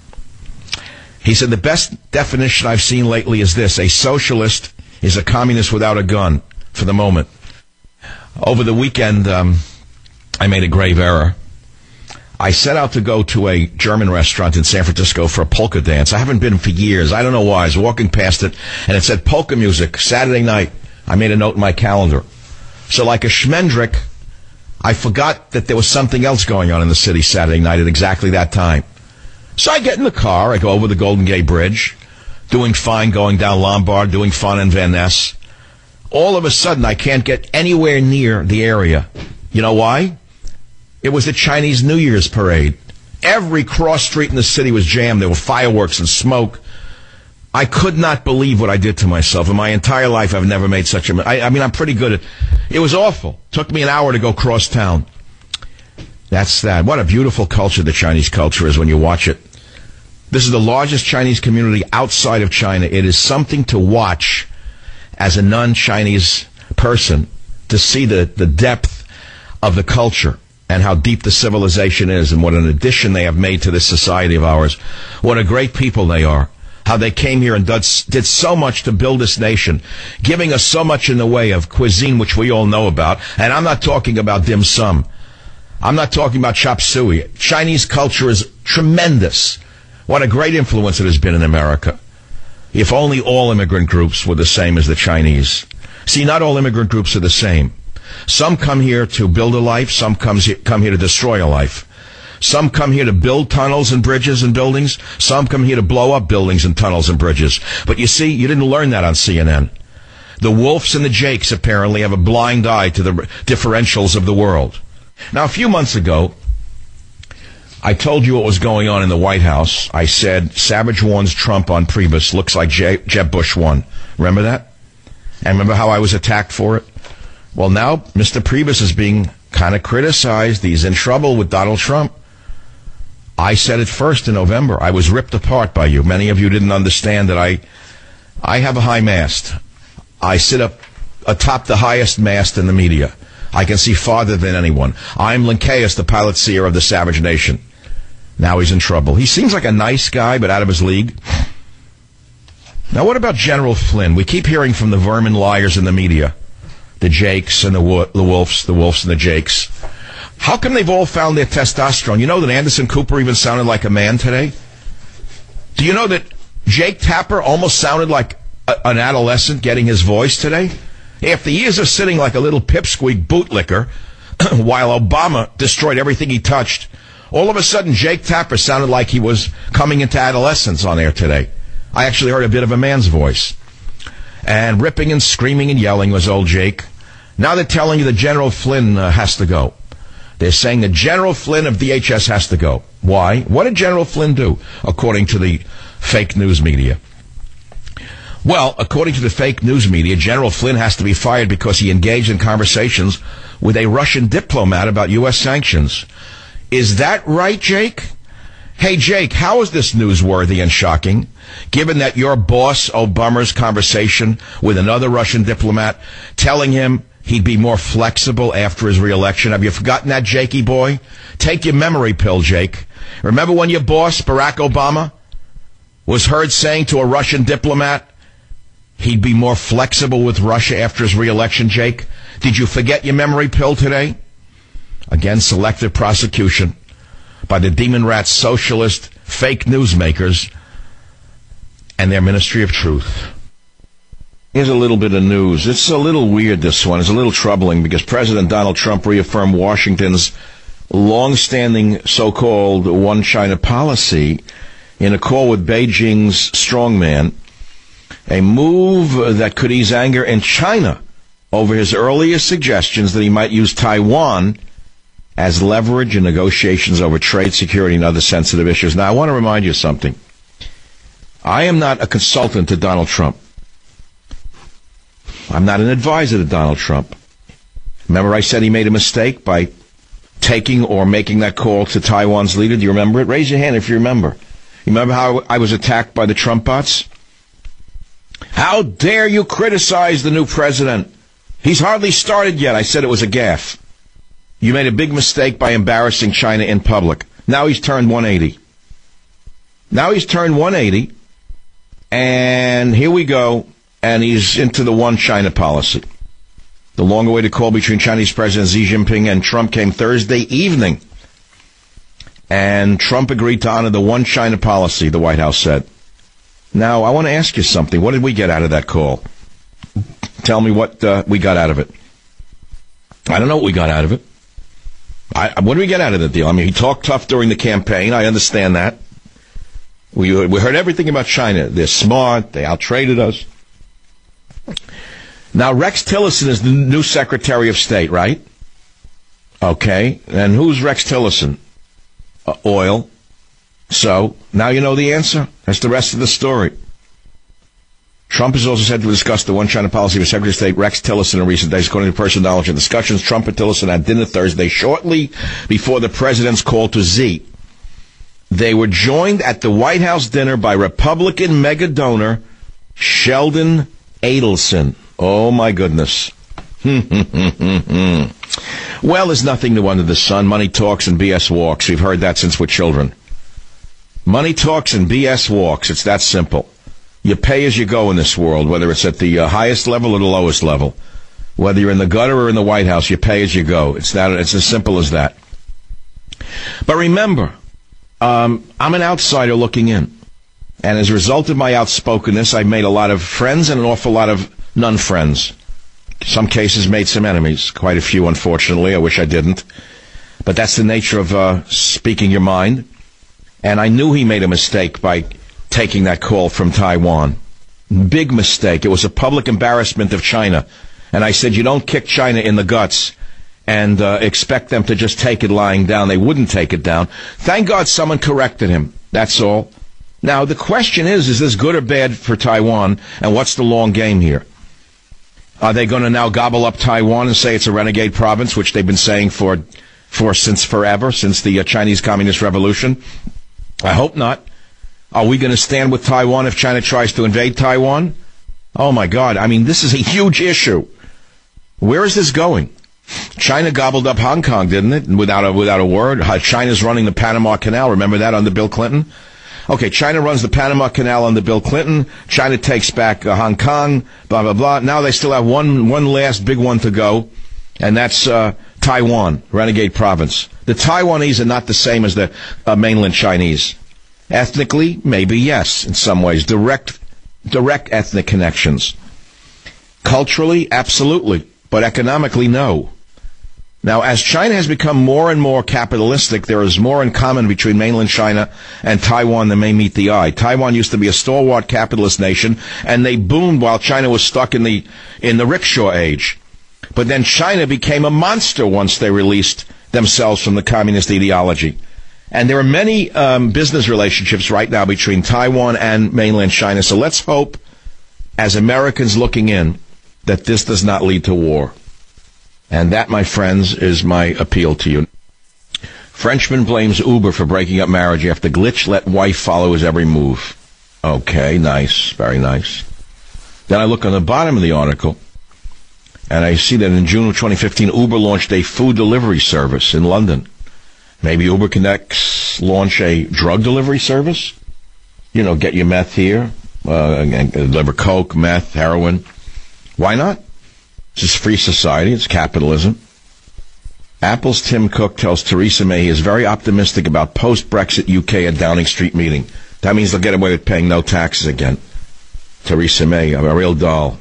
He said, the best definition I've seen lately is this: a socialist is a communist without a gun, for the moment. Over the weekend, um, I made a grave error. I set out to go to a German restaurant in San Francisco for a polka dance. I haven't been for years. I don't know why. I was walking past it, and it said polka music, Saturday night. I made a note in my calendar. So like a schmendrick, I forgot that there was something else going on in the city Saturday night at exactly that time. So I get in the car, I go over the Golden Gate Bridge, doing fine going down Lombard, doing fun in Van Ness. All of a sudden, I can't get anywhere near the area. You know why? It was the Chinese New Year's parade. Every cross street in the city was jammed. There were fireworks and smoke. I could not believe what I did to myself. In my entire life, I've never made such a... I, I mean, I'm pretty good at... It was awful. Took me an hour to go cross town. That's that. What a beautiful culture the Chinese culture is when you watch it. This is the largest Chinese community outside of China. It is something to watch as a non-Chinese person to see the, the depth of the culture and how deep the civilization is and what an addition they have made to this society of ours. What a great people they are. How they came here and did, did so much to build this nation, giving us so much in the way of cuisine, which we all know about. And I'm not talking about dim sum. I'm not talking about chop suey. Chinese culture is tremendous. What a great influence it has been in America. If only all immigrant groups were the same as the Chinese. See, not all immigrant groups are the same. Some come here to build a life. Some comes here, come here to destroy a life. Some come here to build tunnels and bridges and buildings. Some come here to blow up buildings and tunnels and bridges. But you see, you didn't learn that on C N N. The Wolfs and the Jakes apparently have a blind eye to the differentials of the world. Now, a few months ago, I told you what was going on in the White House. I said, Savage warns Trump on Priebus. Looks like J- Jeb Bush won. Remember that? And remember how I was attacked for it? Well, now, Mister Priebus is being kind of criticized. He's in trouble with Donald Trump. I said it first in November. I was ripped apart by you. Many of you didn't understand that I I have a high mast. I sit up atop the highest mast in the media. I can see farther than anyone. I'm Lincaeus, the pilot seer of the Savage Nation. Now he's in trouble. He seems like a nice guy, but out of his league. Now, what about General Flynn? We keep hearing from the vermin liars in the media. The Jakes and the, wo- the Wolfs, the Wolfs and the Jakes. How come they've all found their testosterone? You know that Anderson Cooper even sounded like a man today? Do you know that Jake Tapper almost sounded like a, an adolescent getting his voice today? After years of sitting like a little pipsqueak bootlicker while Obama destroyed everything he touched, all of a sudden Jake Tapper sounded like he was coming into adolescence on air today. I actually heard a bit of a man's voice. And ripping and screaming and yelling was old Jake. Now they're telling you that General Flynn uh, has to go. They're saying that General Flynn of D H S has to go. Why? What did General Flynn do, according to the fake news media? Well, according to the fake news media, General Flynn has to be fired because he engaged in conversations with a Russian diplomat about U S sanctions. Is that right, Jake? Hey, Jake, how is this newsworthy and shocking, given that your boss, Obama's conversation with another Russian diplomat, telling him he'd be more flexible after his reelection? Have you forgotten that, Jakey boy? Take your memory pill, Jake. Remember when your boss, Barack Obama, was heard saying to a Russian diplomat he'd be more flexible with Russia after his reelection, Jake? Did you forget your memory pill today? Again, selective prosecution by the demon rat socialist fake newsmakers and their Ministry of Truth. Here's a little bit of news. It's a little weird, this one. It's a little troubling because President Donald Trump reaffirmed Washington's long-standing so-called one China policy in a call with Beijing's strongman, a move that could ease anger in China over his earlier suggestions that he might use Taiwan as leverage in negotiations over trade, security, and other sensitive issues. Now, I want to remind you something. I am not a consultant to Donald Trump. I'm not an advisor to Donald Trump. Remember I said he made a mistake by taking or making that call to Taiwan's leader? Do you remember it? Raise your hand if you remember. You remember how I was attacked by the Trump bots? How dare you criticize the new president? He's hardly started yet. I said it was a gaffe. You made a big mistake by embarrassing China in public. Now he's turned one eighty. Now he's turned one eighty, and here we go, and he's into the one China policy. The long-awaited call between Chinese President Xi Jinping and Trump came Thursday evening, and Trump agreed to honor the one China policy, the White House said. Now, I want to ask you something. What did we get out of that call? Tell me what uh, we got out of it. I don't know what we got out of it. I, what did we get out of the deal? I mean, he talked tough during the campaign. I understand that. We, we heard everything about China. They're smart. They outtraded us. Now, Rex Tillerson is the new Secretary of State, right? Okay. And who's Rex Tillerson? Uh, oil. So, now you know the answer. That's the rest of the story. Trump is also said to discuss the one China policy with Secretary of State Rex Tillerson in recent days. According to personal knowledge and discussions, Trump and Tillerson had dinner Thursday shortly before the president's call to Xi. They were joined at the White House dinner by Republican mega donor Sheldon Adelson. Oh, my goodness. Well, there's nothing new under the sun. Money talks and B S walks. We've heard that since we're children. Money talks and B S walks. It's that simple. You pay as you go in this world, whether it's at the uh, highest level or the lowest level. Whether you're in the gutter or in the White House, you pay as you go. It's that. It's as simple as that. But remember, um, I'm an outsider looking in. And as a result of my outspokenness, I've made a lot of friends and an awful lot of non-friends. Some cases made some enemies. Quite a few, unfortunately. I wish I didn't. But that's the nature of uh, speaking your mind. And I knew he made a mistake by taking that call from Taiwan. Big mistake. It was a public embarrassment of China. And I said, you don't kick China in the guts and uh, expect them to just take it lying down. They wouldn't take it down. Thank God someone corrected him. That's all. Now, the question is, is this good or bad for Taiwan? And what's the long game here? Are they going to now gobble up Taiwan and say it's a renegade province, which they've been saying for, for since forever, since the uh, Chinese Communist Revolution? I hope not. Are we going to stand with Taiwan if China tries to invade Taiwan? Oh, my God. I mean, this is a huge issue. Where is this going? China gobbled up Hong Kong, didn't it? Without a, without a word. China's running the Panama Canal. Remember that under Bill Clinton? Okay, China runs the Panama Canal under Bill Clinton. China takes back uh, Hong Kong, blah, blah, blah. Now they still have one one last big one to go, and that's uh, Taiwan, renegade province. The Taiwanese are not the same as the uh, mainland Chinese. Ethnically, maybe yes, in some ways. Direct, direct ethnic connections. Culturally, absolutely. But economically, no. Now, as China has become more and more capitalistic, there is more in common between mainland China and Taiwan than may meet the eye. Taiwan used to be a stalwart capitalist nation, and they boomed while China was stuck in the in the rickshaw age. But then China became a monster once they released themselves from the communist ideology. And there are many um, business relationships right now between Taiwan and mainland China. So let's hope, as Americans looking in, that this does not lead to war. And that, my friends, is my appeal to you. Frenchman blames Uber for breaking up marriage after glitch let wife follow his every move. Okay, nice, very nice. Then I look on the bottom of the article, and I see that in June of twenty fifteen, Uber launched a food delivery service in London. Maybe Uber Connects launch a drug delivery service? You know, get your meth here, uh, and deliver coke, meth, heroin. Why not? This is free society. It's capitalism. Apple's Tim Cook tells Theresa May he is very optimistic about post-Brexit U K at Downing Street meeting. That means they'll get away with paying no taxes again. Theresa May, a real doll.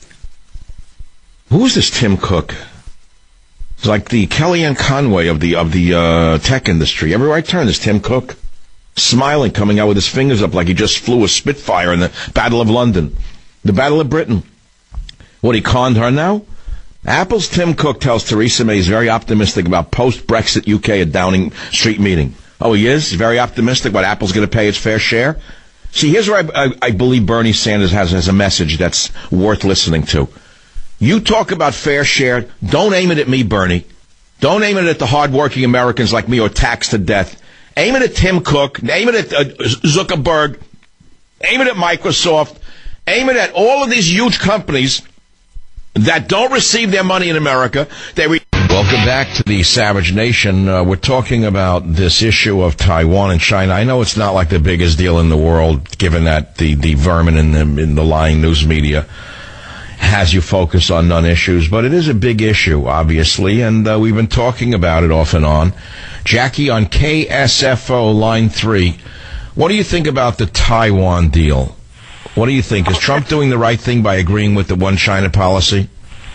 Who is this Tim Cook? It's like the Kellyanne Conway of the of the uh, tech industry. Everywhere I turn, there's Tim Cook, smiling, coming out with his fingers up like he just flew a Spitfire in the Battle of London, the Battle of Britain. What, he conned her now? Apple's Tim Cook tells Theresa May he's very optimistic about post-Brexit U K at Downing Street meeting. Oh, he is? He's very optimistic about Apple's going to pay its fair share? See, here's where I, I, I believe Bernie Sanders has, has a message that's worth listening to. You talk about fair share, don't aim it at me, Bernie. Don't aim it at the hardworking Americans like me or taxed to death. Aim it at Tim Cook. Aim it at uh, Zuckerberg. Aim it at Microsoft. Aim it at all of these huge companies that don't receive their money in America. They re- Welcome back to the Savage Nation. Uh, we're talking about this issue of Taiwan and China. I know it's not like the biggest deal in the world, given that the, the vermin in the, in the lying news media has you focus on non-issues, but it is a big issue, obviously, and uh, we've been talking about it off and on. Jackie on K S F O line three, what do you think about the Taiwan deal? What do you think? Is Trump doing the right thing by agreeing with the one China policy?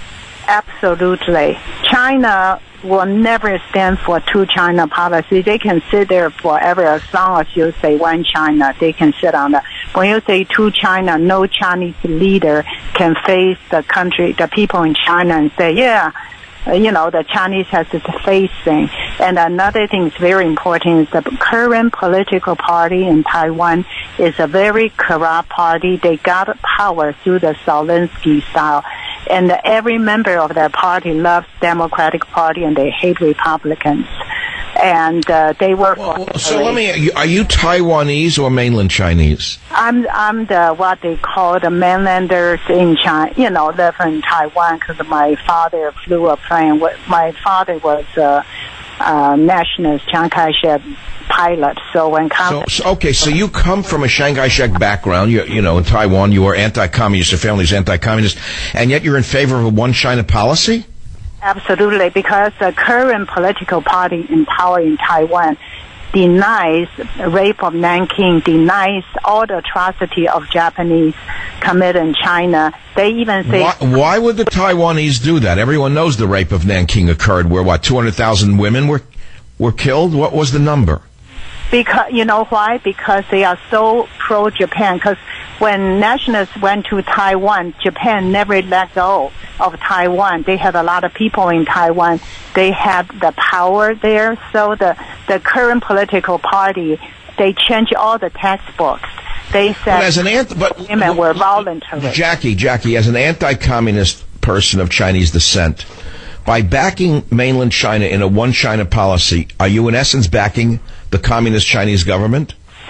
Absolutely. China will never stand for two China policy. They can sit there forever as long as you say one China. They can sit on that. When you say two China, no Chinese leader can face the country, the people in China and say, yeah, you know, the Chinese has to face thing. And another thing is very important is the current political party in Taiwan is a very corrupt party. They got power through the Zelensky style. And every member of their party loves Democratic Party and they hate Republicans. And uh, they work well, for... So let me, are you Taiwanese or mainland Chinese? I'm I'm the what they call the mainlanders in China, you know, live in Taiwan because my father flew a plane. My father was a, a nationalist Chiang Kai-shek pilot. So when... So, so, okay, so you come from a Chiang Kai-shek background. You, you know, in Taiwan, you were anti-communist, your family's anti-communist, and yet you're in favor of a one-China policy? Absolutely, because the current political party in power in Taiwan denies rape of Nanking, denies all the atrocity of Japanese committed in China. They even say... Why, why would the Taiwanese do that? Everyone knows the rape of Nanking occurred where, what, two hundred thousand women were were killed? What was the number? Because, you know why? Because they are so pro-Japan. Because when nationalists went to Taiwan, Japan never let go of Taiwan. They had a lot of people in Taiwan. They had the power there. So the, the current political party, they changed all the textbooks. They said but as an anti- but, women were voluntary. Jackie, Jackie, as an anti-communist person of Chinese descent, by backing mainland China in a one-China policy, are you in essence backing the communist Chinese government?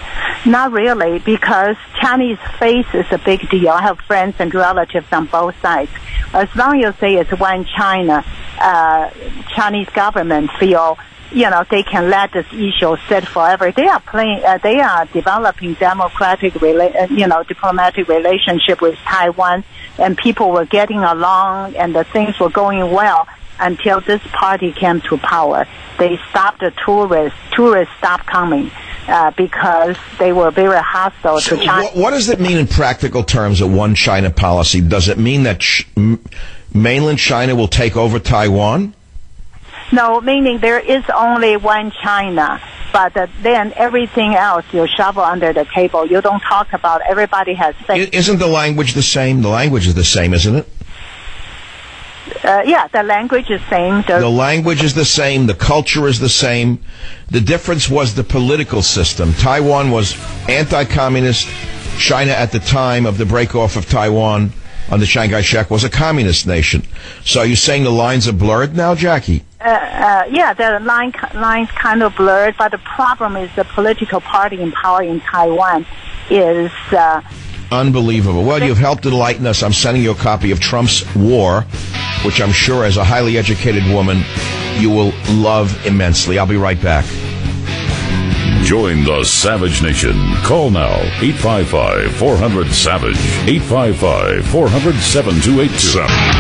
Not really, because Chinese face is a big deal. I have friends and relatives on both sides. As long as say it's one China, uh, Chinese government feel, you know, they can let this issue sit forever. They are playing, uh, they are developing democratic, rela- uh, you know, diplomatic relationship with Taiwan, and people were getting along, and the things were going well until this party came to power. They stopped the tourists. Tourists stopped coming. Uh, because they were very hostile so to China. What, what does it mean in practical terms, a one China policy? Does it mean that ch- m- mainland China will take over Taiwan? No, meaning there is only one China, but uh, then everything else you shovel under the table. You don't talk about everybody has... I- isn't the language the same? The language is the same, isn't it? Uh, yeah, the language is same. The, the language is the same. The culture is the same. The difference was the political system. Taiwan was anti-communist. China, at the time of the break-off of Taiwan under Chiang Kai-shek, was a communist nation. So are you saying the lines are blurred now, Jackie? Uh, uh, yeah, the line, lines kind of blurred, but the problem is the political party in power in Taiwan is... Uh, Unbelievable. Well, you've helped enlighten us. I'm sending you a copy of Trump's War, which I'm sure as a highly educated woman you will love immensely. I'll be right back. Join the Savage Nation. Call now, eight five five, four hundred, SAVAGE, eight five five, four hundred, seven two eight two.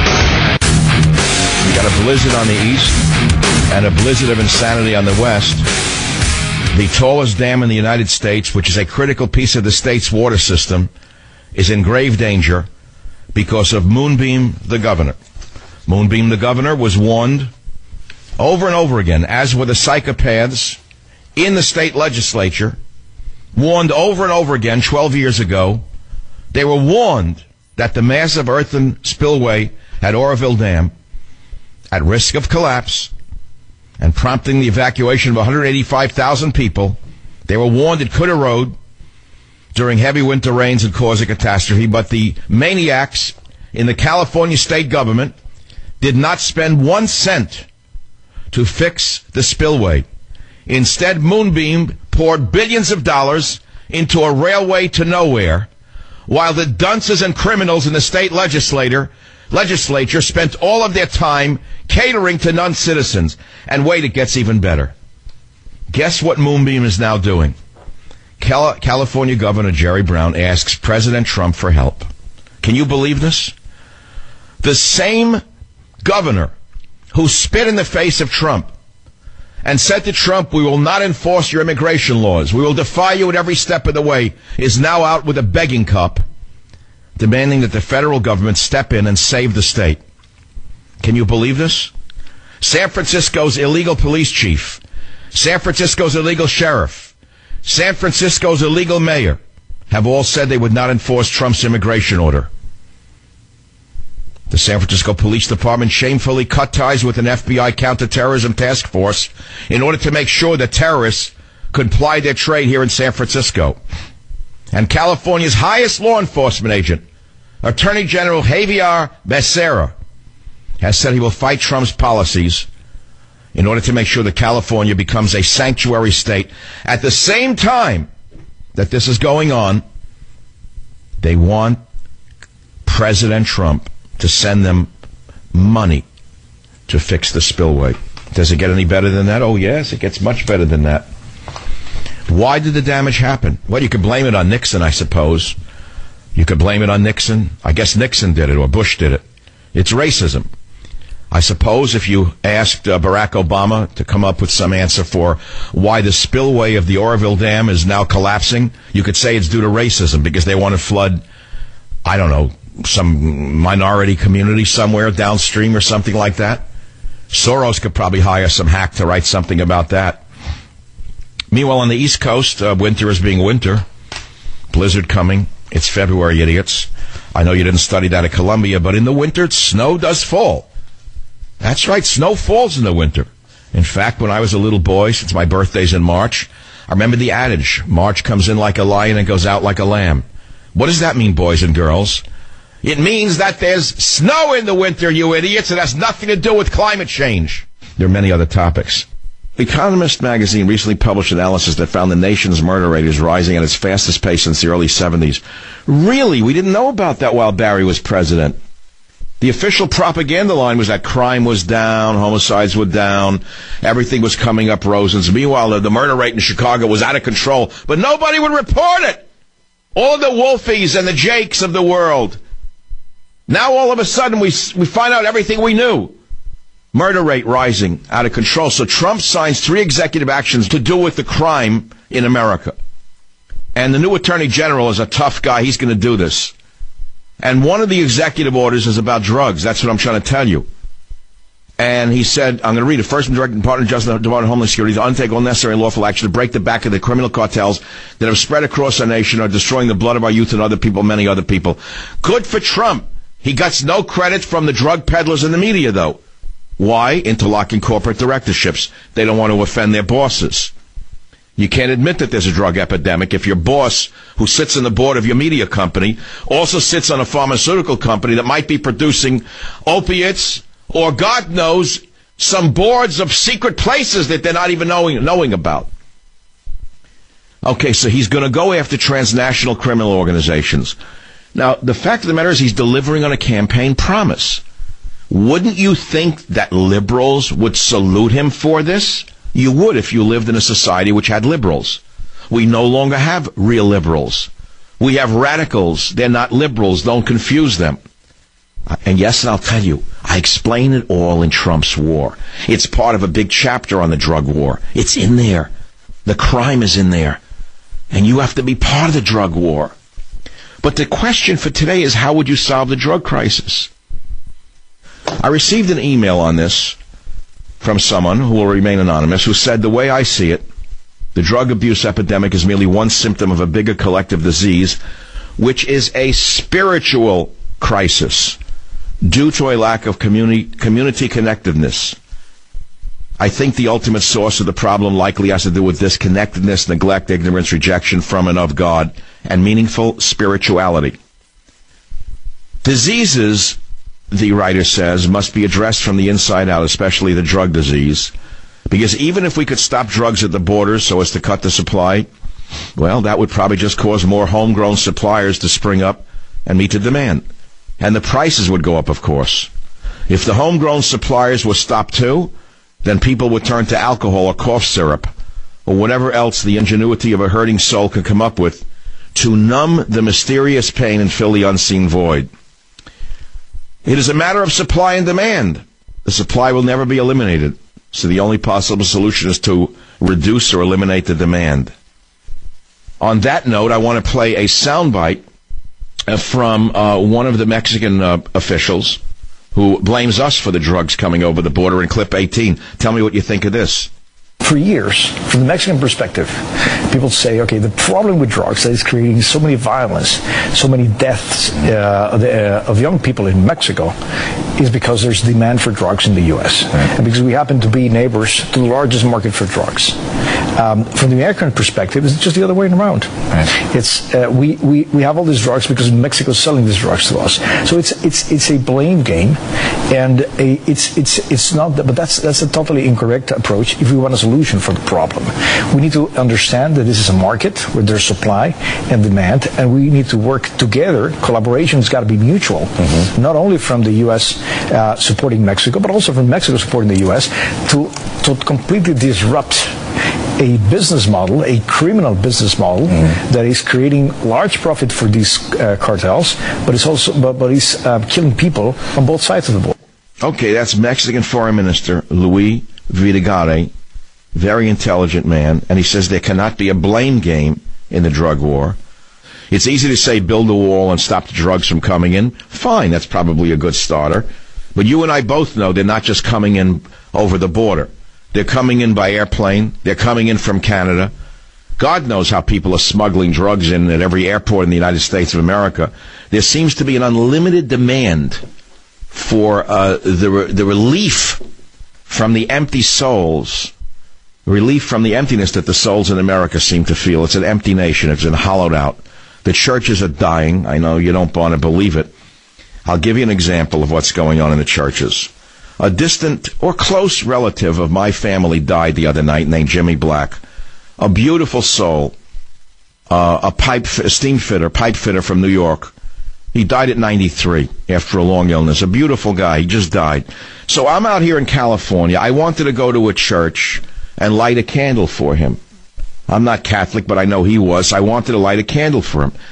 We got a blizzard on the east and a blizzard of insanity on the west. The tallest dam in the United States, which is a critical piece of the state's water system, is in grave danger because of Moonbeam the governor. Moonbeam the governor was warned over and over again, as were the psychopaths in the state legislature, warned over and over again twelve years ago. They were warned that the massive earthen spillway at Oroville Dam, at risk of collapse and prompting the evacuation of one hundred eighty-five thousand people, they were warned it could erode during heavy winter rains and cause a catastrophe. But the maniacs in the California state government did not spend one cent to fix the spillway. Instead, Moonbeam poured billions of dollars into a railway to nowhere, while the dunces and criminals in the state legislature legislature spent all of their time catering to non-citizens. And wait, it gets even better. Guess what Moonbeam is now doing? Cal- California Governor Jerry Brown asks President Trump for help. Can you believe this? The same governor who spit in the face of Trump and said to Trump, we will not enforce your immigration laws, we will defy you at every step of the way, is now out with a begging cup, demanding that the federal government step in and save the state. Can you believe this? San Francisco's illegal police chief, San Francisco's illegal sheriff, San Francisco's illegal mayor have all said they would not enforce Trump's immigration order. The San Francisco Police Department shamefully cut ties with an F B I counterterrorism task force in order to make sure that terrorists could ply their trade here in San Francisco. And California's highest law enforcement agent, Attorney General Javier Becerra, has said he will fight Trump's policies in order to make sure that California becomes a sanctuary state. At the same time that this is going on, they want President Trump to send them money to fix the spillway. Does it get any better than that? Oh, yes, it gets much better than that. Why did the damage happen? Well, you could blame it on Nixon, I suppose. You could blame it on Nixon. I guess Nixon did it, or Bush did it. It's racism. I suppose if you asked uh, Barack Obama to come up with some answer for why the spillway of the Oroville Dam is now collapsing, you could say it's due to racism, because they want to flood, I don't know, some minority community somewhere downstream or something like that. Soros could probably hire some hack to write something about that. Meanwhile, on the East Coast, uh, winter is being winter. Blizzard coming. It's February, idiots. I know you didn't study that at Columbia, but in the winter, snow does fall. That's right, snow falls in the winter. In fact, when I was a little boy, since my birthday's in March, I remember the adage, March comes in like a lion and goes out like a lamb. What does that mean, boys and girls? It means that there's snow in the winter, you idiots. It has nothing to do with climate change. There are many other topics. Economist magazine recently published analysis that found the nation's murder rate is rising at its fastest pace since the early seventies. Really? We didn't know about that while Barry was president. The official propaganda line was that crime was down, homicides were down, everything was coming up roses. Meanwhile, the, the murder rate in Chicago was out of control, but nobody would report it. All the Wolfies and the Jakes of the world. Now all of a sudden we we find out everything we knew. Murder rate rising, out of control. So Trump signs three executive actions to do with the crime in America. And the new attorney general is a tough guy. He's going to do this. And one of the executive orders is about drugs. That's what I'm trying to tell you. And he said, I'm going to read it. First and direct Department of Justice, Department of Homeland Security to undertake all necessary and lawful action to break the back of the criminal cartels that have spread across our nation are destroying the blood of our youth and other people, many other people. Good for Trump. He gets no credit from the drug peddlers and the media, though. Why? Interlocking corporate directorships. They don't want to offend their bosses. You can't admit that there's a drug epidemic if your boss, who sits on the board of your media company, also sits on a pharmaceutical company that might be producing opiates or, God knows, some boards of secret places that they're not even knowing, knowing about. Okay, so he's going to go after transnational criminal organizations. Now, the fact of the matter is he's delivering on a campaign promise. Wouldn't you think that liberals would salute him for this? You would if you lived in a society which had liberals. We no longer have real liberals. We have radicals. They're not liberals. Don't confuse them. And yes, and I'll tell you, I explain it all in Trump's war. It's part of a big chapter on the drug war. It's in there. The crime is in there. And you have to be part of the drug war. But the question for today is, how would you solve the drug crisis? I received an email on this from someone who will remain anonymous who said, the way I see it, the drug abuse epidemic is merely one symptom of a bigger collective disease, which is a spiritual crisis due to a lack of community, community connectedness. I think the ultimate source of the problem likely has to do with disconnectedness, neglect, ignorance, rejection from and of God, and meaningful spirituality. Diseases, the writer says, must be addressed from the inside out, especially the drug disease. Because even if we could stop drugs at the borders so as to cut the supply, well, that would probably just cause more homegrown suppliers to spring up and meet the demand. And the prices would go up, of course. If the homegrown suppliers were stopped too, then people would turn to alcohol or cough syrup or whatever else the ingenuity of a hurting soul can come up with to numb the mysterious pain and fill the unseen void. It is a matter of supply and demand. The supply will never be eliminated, so the only possible solution is to reduce or eliminate the demand. On that note, I want to play a soundbite from uh, one of the Mexican uh, officials who blames us for the drugs coming over the border in clip eighteen. Tell me what you think of this. For years, from the Mexican perspective, people say, okay, the problem with drugs that is creating so many violence, so many deaths uh, of, the, uh, of young people in Mexico is because there's demand for drugs in the U S Right. And because we happen to be neighbors to the largest market for drugs. Um, from the American perspective, it's just the other way around. Right. It's uh, we, we, we have all these drugs because Mexico is selling these drugs to us. So it's it's it's a blame game, and a, it's it's it's not. But that's that's a totally incorrect approach. If we want a solution for the problem, we need to understand that this is a market where there's supply and demand, and we need to work together. Collaboration has got to be mutual, mm-hmm. not only from the U S uh, supporting Mexico, but also from Mexico supporting the U S to to completely disrupt a business model, a criminal business model mm. that is creating large profit for these uh, cartels, but it's also but, but is uh, killing people on both sides of the border. Okay, that's Mexican Foreign Minister Luis Videgaray, very intelligent man, and he says there cannot be a blame game in the drug war. It's easy to say build a wall and stop the drugs from coming in. Fine, that's probably a good starter. But you and I both know they're not just coming in over the border. They're coming in by airplane. They're coming in from Canada. God knows how people are smuggling drugs in at every airport in the United States of America. There seems to be an unlimited demand for uh, the re- the relief from the empty souls, relief from the emptiness that the souls in America seem to feel. It's an empty nation. It's been hollowed out. The churches are dying. I know you don't want to believe it. I'll give you an example of what's going on in the churches. A distant or close relative of my family died the other night named Jimmy Black. A beautiful soul. Uh, a pipe, a steam fitter, pipe fitter from New York. He died at ninety-three after a long illness. A beautiful guy. He just died. So I'm out here in California. I wanted to go to a church and light a candle for him. I'm not Catholic, but I know he was. I wanted to light a candle for him.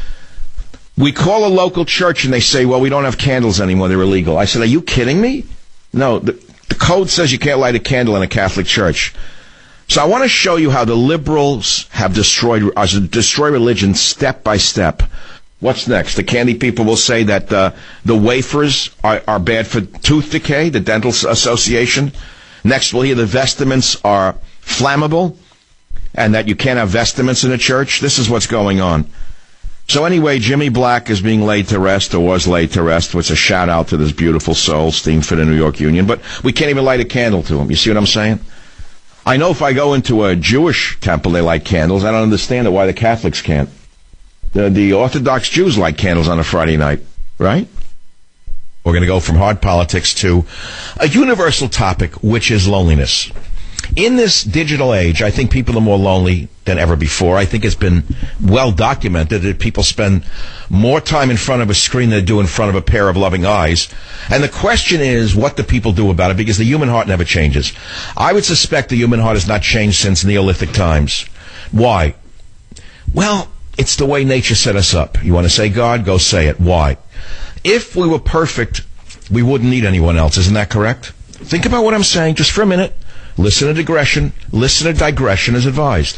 We call a local church and they say, well, we don't have candles anymore. They're illegal. I said, are you kidding me? No, the, the code says you can't light a candle in a Catholic church. So I want to show you how the liberals have destroyed, uh, destroyed religion step by step. What's next? The candy people will say that uh, the wafers are, are bad for tooth decay, the Dental Association. Next, we'll hear the vestments are flammable and that you can't have vestments in a church. This is what's going on. So anyway, Jimmy Black is being laid to rest, or was laid to rest, which is a shout-out to this beautiful soul, steam for the New York Union. But we can't even light a candle to him. You see what I'm saying? I know if I go into a Jewish temple, they light candles. I don't understand it, why the Catholics can't. The, the Orthodox Jews light candles on a Friday night, right? We're going to go from hard politics to a universal topic, which is loneliness. In this digital age, I think people are more lonely than ever before. I think it's been well documented that people spend more time in front of a screen than they do in front of a pair of loving eyes. And the question is, what do people do about it? Because the human heart never changes. I would suspect the human heart has not changed since Neolithic times. Why? Well, it's the way nature set us up. You want to say God? Go say it. Why? If we were perfect, we wouldn't need anyone else. Isn't that correct? Think about what I'm saying just for a minute. Listen to digression. Listen to digression as advised.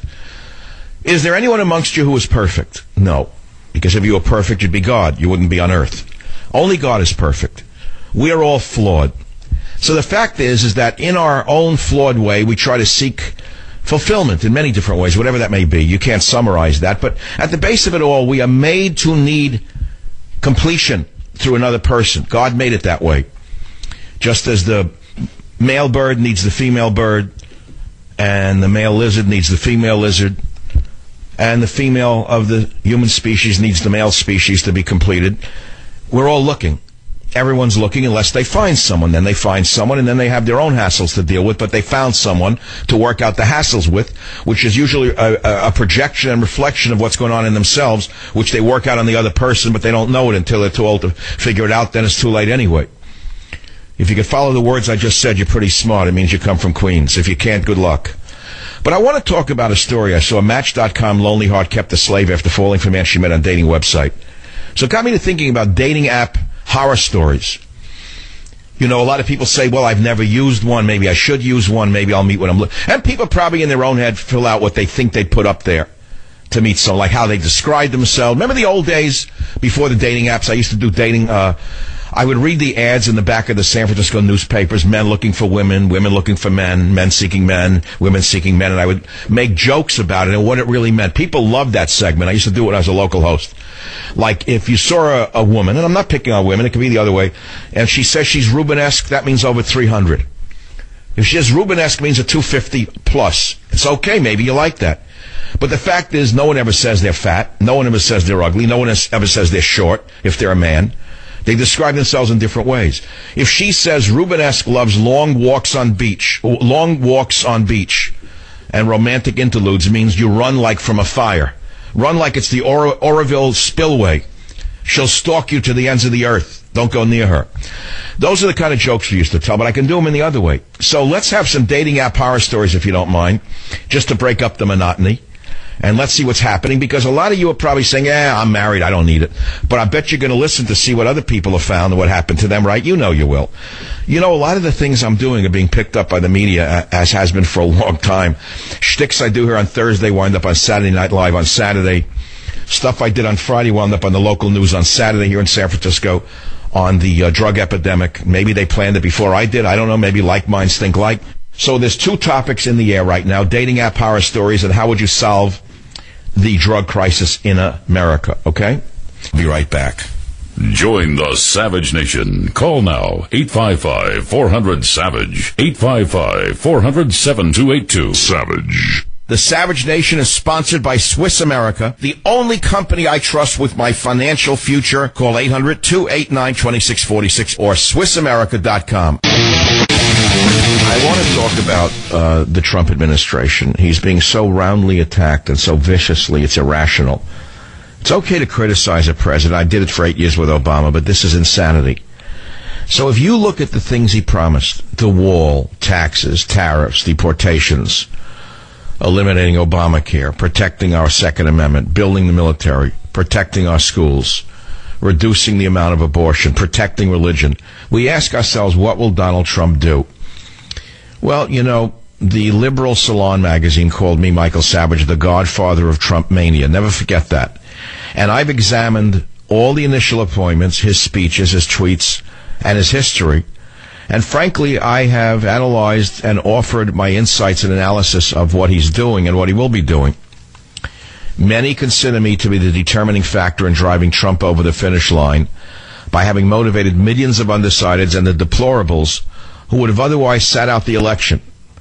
Is there anyone amongst you who is perfect? No. Because if you were perfect, you'd be God. You wouldn't be on earth. Only God is perfect. We are all flawed. So the fact is, is that in our own flawed way, we try to seek fulfillment in many different ways, whatever that may be. You can't summarize that. But at the base of it all, we are made to need completion through another person. God made it that way. Just as the male bird needs the female bird, and the male lizard needs the female lizard, and the female of the human species needs the male species to be completed. We're all looking. Everyone's looking unless they find someone. Then they find someone, and then they have their own hassles to deal with, but they found someone to work out the hassles with, which is usually a, a projection and reflection of what's going on in themselves, which they work out on the other person, but they don't know it until they're too old to figure it out. Then it's too late anyway. If you could follow the words I just said, you're pretty smart. It means you come from Queens. If you can't, good luck. But I want to talk about a story. I saw Match dot com, lonely heart kept a slave after falling for a man she met on a dating website. So it got me to thinking about dating app horror stories. You know, a lot of people say, well, I've never used one. Maybe I should use one. Maybe I'll meet when I'm looking. And people probably in their own head fill out what they think they'd put up there to meet someone, like how they describe themselves. Remember the old days before the dating apps? I used to do dating. Uh, I would read the ads in the back of the San Francisco newspapers, men looking for women, women looking for men, men seeking men, women seeking men, and I would make jokes about it and what it really meant. People loved that segment. I used to do it when I was a local host. Like, if you saw a, a woman, and I'm not picking on women, it could be the other way, and she says she's Rubenesque, that means over three hundred. If she says Rubenesque means a two fifty plus. It's okay, maybe you like that. But the fact is, no one ever says they're fat. No one ever says they're ugly. No one ever says they're short, if they're a man. They describe themselves in different ways. If she says Rubenesque loves long walks on beach, long walks on beach, and romantic interludes, means you run like from a fire. Run like it's the Or- Oroville spillway. She'll stalk you to the ends of the earth. Don't go near her. Those are the kind of jokes we used to tell, but I can do them in the other way. So let's have some dating app horror stories, if you don't mind, just to break up the monotony. And let's see what's happening, because a lot of you are probably saying, yeah, I'm married, I don't need it. But I bet you're going to listen to see what other people have found and what happened to them, right? You know you will. You know, a lot of the things I'm doing are being picked up by the media, as has been for a long time. Shticks I do here on Thursday wind up on Saturday Night Live on Saturday. Stuff I did on Friday wound up on the local news on Saturday here in San Francisco on the uh, drug epidemic. Maybe they planned it before I did. I don't know. Maybe like minds think like. So there's two topics in the air right now, dating app horror stories and how would you solve the drug crisis in America, okay? Be right back. Join the Savage Nation. Call now, eight five five, four hundred, SAVAGE, eight five five, four hundred, seven two eight two. Savage. The Savage Nation is sponsored by Swiss America, the only company I trust with my financial future. Call eight hundred, two eight nine, two six four six or Swiss America dot com. I want to talk about uh, the Trump administration. He's being so roundly attacked and so viciously, it's irrational. It's okay to criticize a president. I did it for eight years with Obama, but this is insanity. So if you look at the things he promised, the wall, taxes, tariffs, deportations, eliminating Obamacare, protecting our Second Amendment, building the military, protecting our schools, reducing the amount of abortion, protecting religion, we ask ourselves, what will Donald Trump do? Well, you know, the liberal Salon magazine called me, Michael Savage, the godfather of Trump mania. Never forget that. And I've examined all the initial appointments, his speeches, his tweets, and his history. And frankly, I have analyzed and offered my insights and analysis of what he's doing and what he will be doing. Many consider me to be the determining factor in driving Trump over the finish line by having motivated millions of undecideds and the deplorables who would have otherwise sat out the election.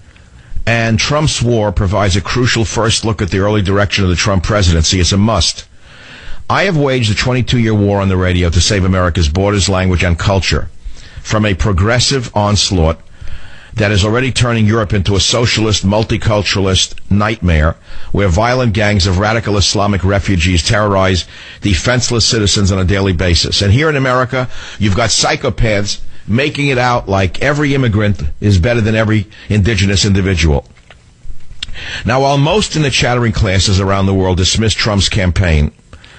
And Trump's war provides a crucial first look at the early direction of the Trump presidency. It's a must. I have waged a twenty-two-year war on the radio to save America's borders, language, and culture from a progressive onslaught that is already turning Europe into a socialist, multiculturalist nightmare where violent gangs of radical Islamic refugees terrorize defenseless citizens on a daily basis. And here in America, you've got psychopaths making it out like every immigrant is better than every indigenous individual. Now, while most in the chattering classes around the world dismiss Trump's campaign,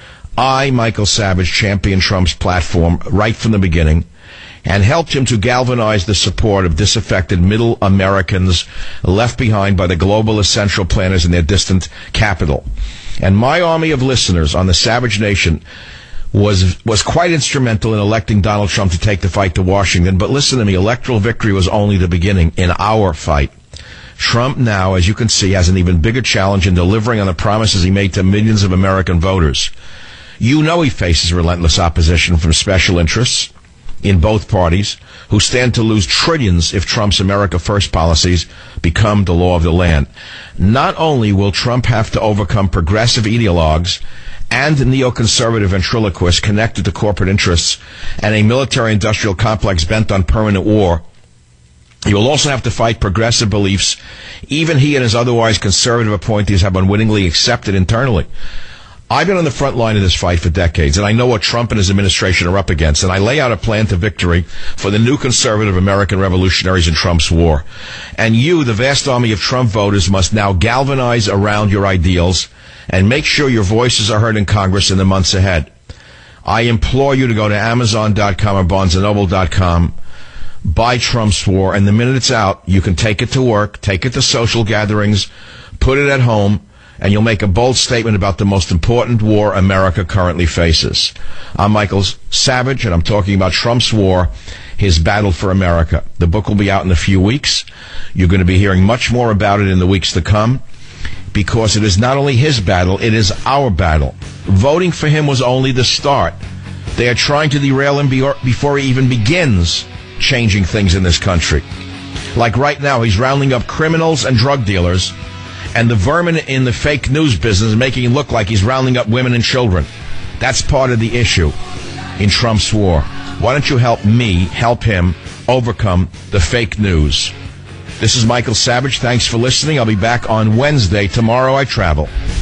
I, Michael Savage, championed Trump's platform right from the beginning and helped him to galvanize the support of disaffected middle Americans left behind by the globalist central planners in their distant capital. And my army of listeners on the Savage Nation was was quite instrumental in electing Donald Trump to take the fight to Washington. But listen to me, electoral victory was only the beginning in our fight. Trump now, as you can see, has an even bigger challenge in delivering on the promises he made to millions of American voters. You know he faces relentless opposition from special interests in both parties who stand to lose trillions if Trump's America First policies become the law of the land. Not only will Trump have to overcome progressive ideologues and neoconservative ventriloquists connected to corporate interests and a military-industrial complex bent on permanent war, he will also have to fight progressive beliefs even he and his otherwise conservative appointees have unwittingly accepted internally. I've been on the front line of this fight for decades, and I know what Trump and his administration are up against, and I lay out a plan to victory for the new conservative American revolutionaries in Trump's war. And you, the vast army of Trump voters, must now galvanize around your ideals and make sure your voices are heard in Congress in the months ahead. I implore you to go to Amazon dot com or Barnes and Noble dot com, buy Trump's War, and the minute it's out, you can take it to work, take it to social gatherings, put it at home, and you'll make a bold statement about the most important war America currently faces. I'm Michael Savage, and I'm talking about Trump's war, his battle for America. The book will be out in a few weeks. You're going to be hearing much more about it in the weeks to come, because it is not only his battle, it is our battle. Voting for him was only the start. They are trying to derail him before he even begins changing things in this country. Like right now, he's rounding up criminals and drug dealers, and the vermin in the fake news business making it look like he's rounding up women and children. That's part of the issue in Trump's war. Why don't you help me help him overcome the fake news? This is Michael Savage. Thanks for listening. I'll be back on Wednesday. Tomorrow I travel.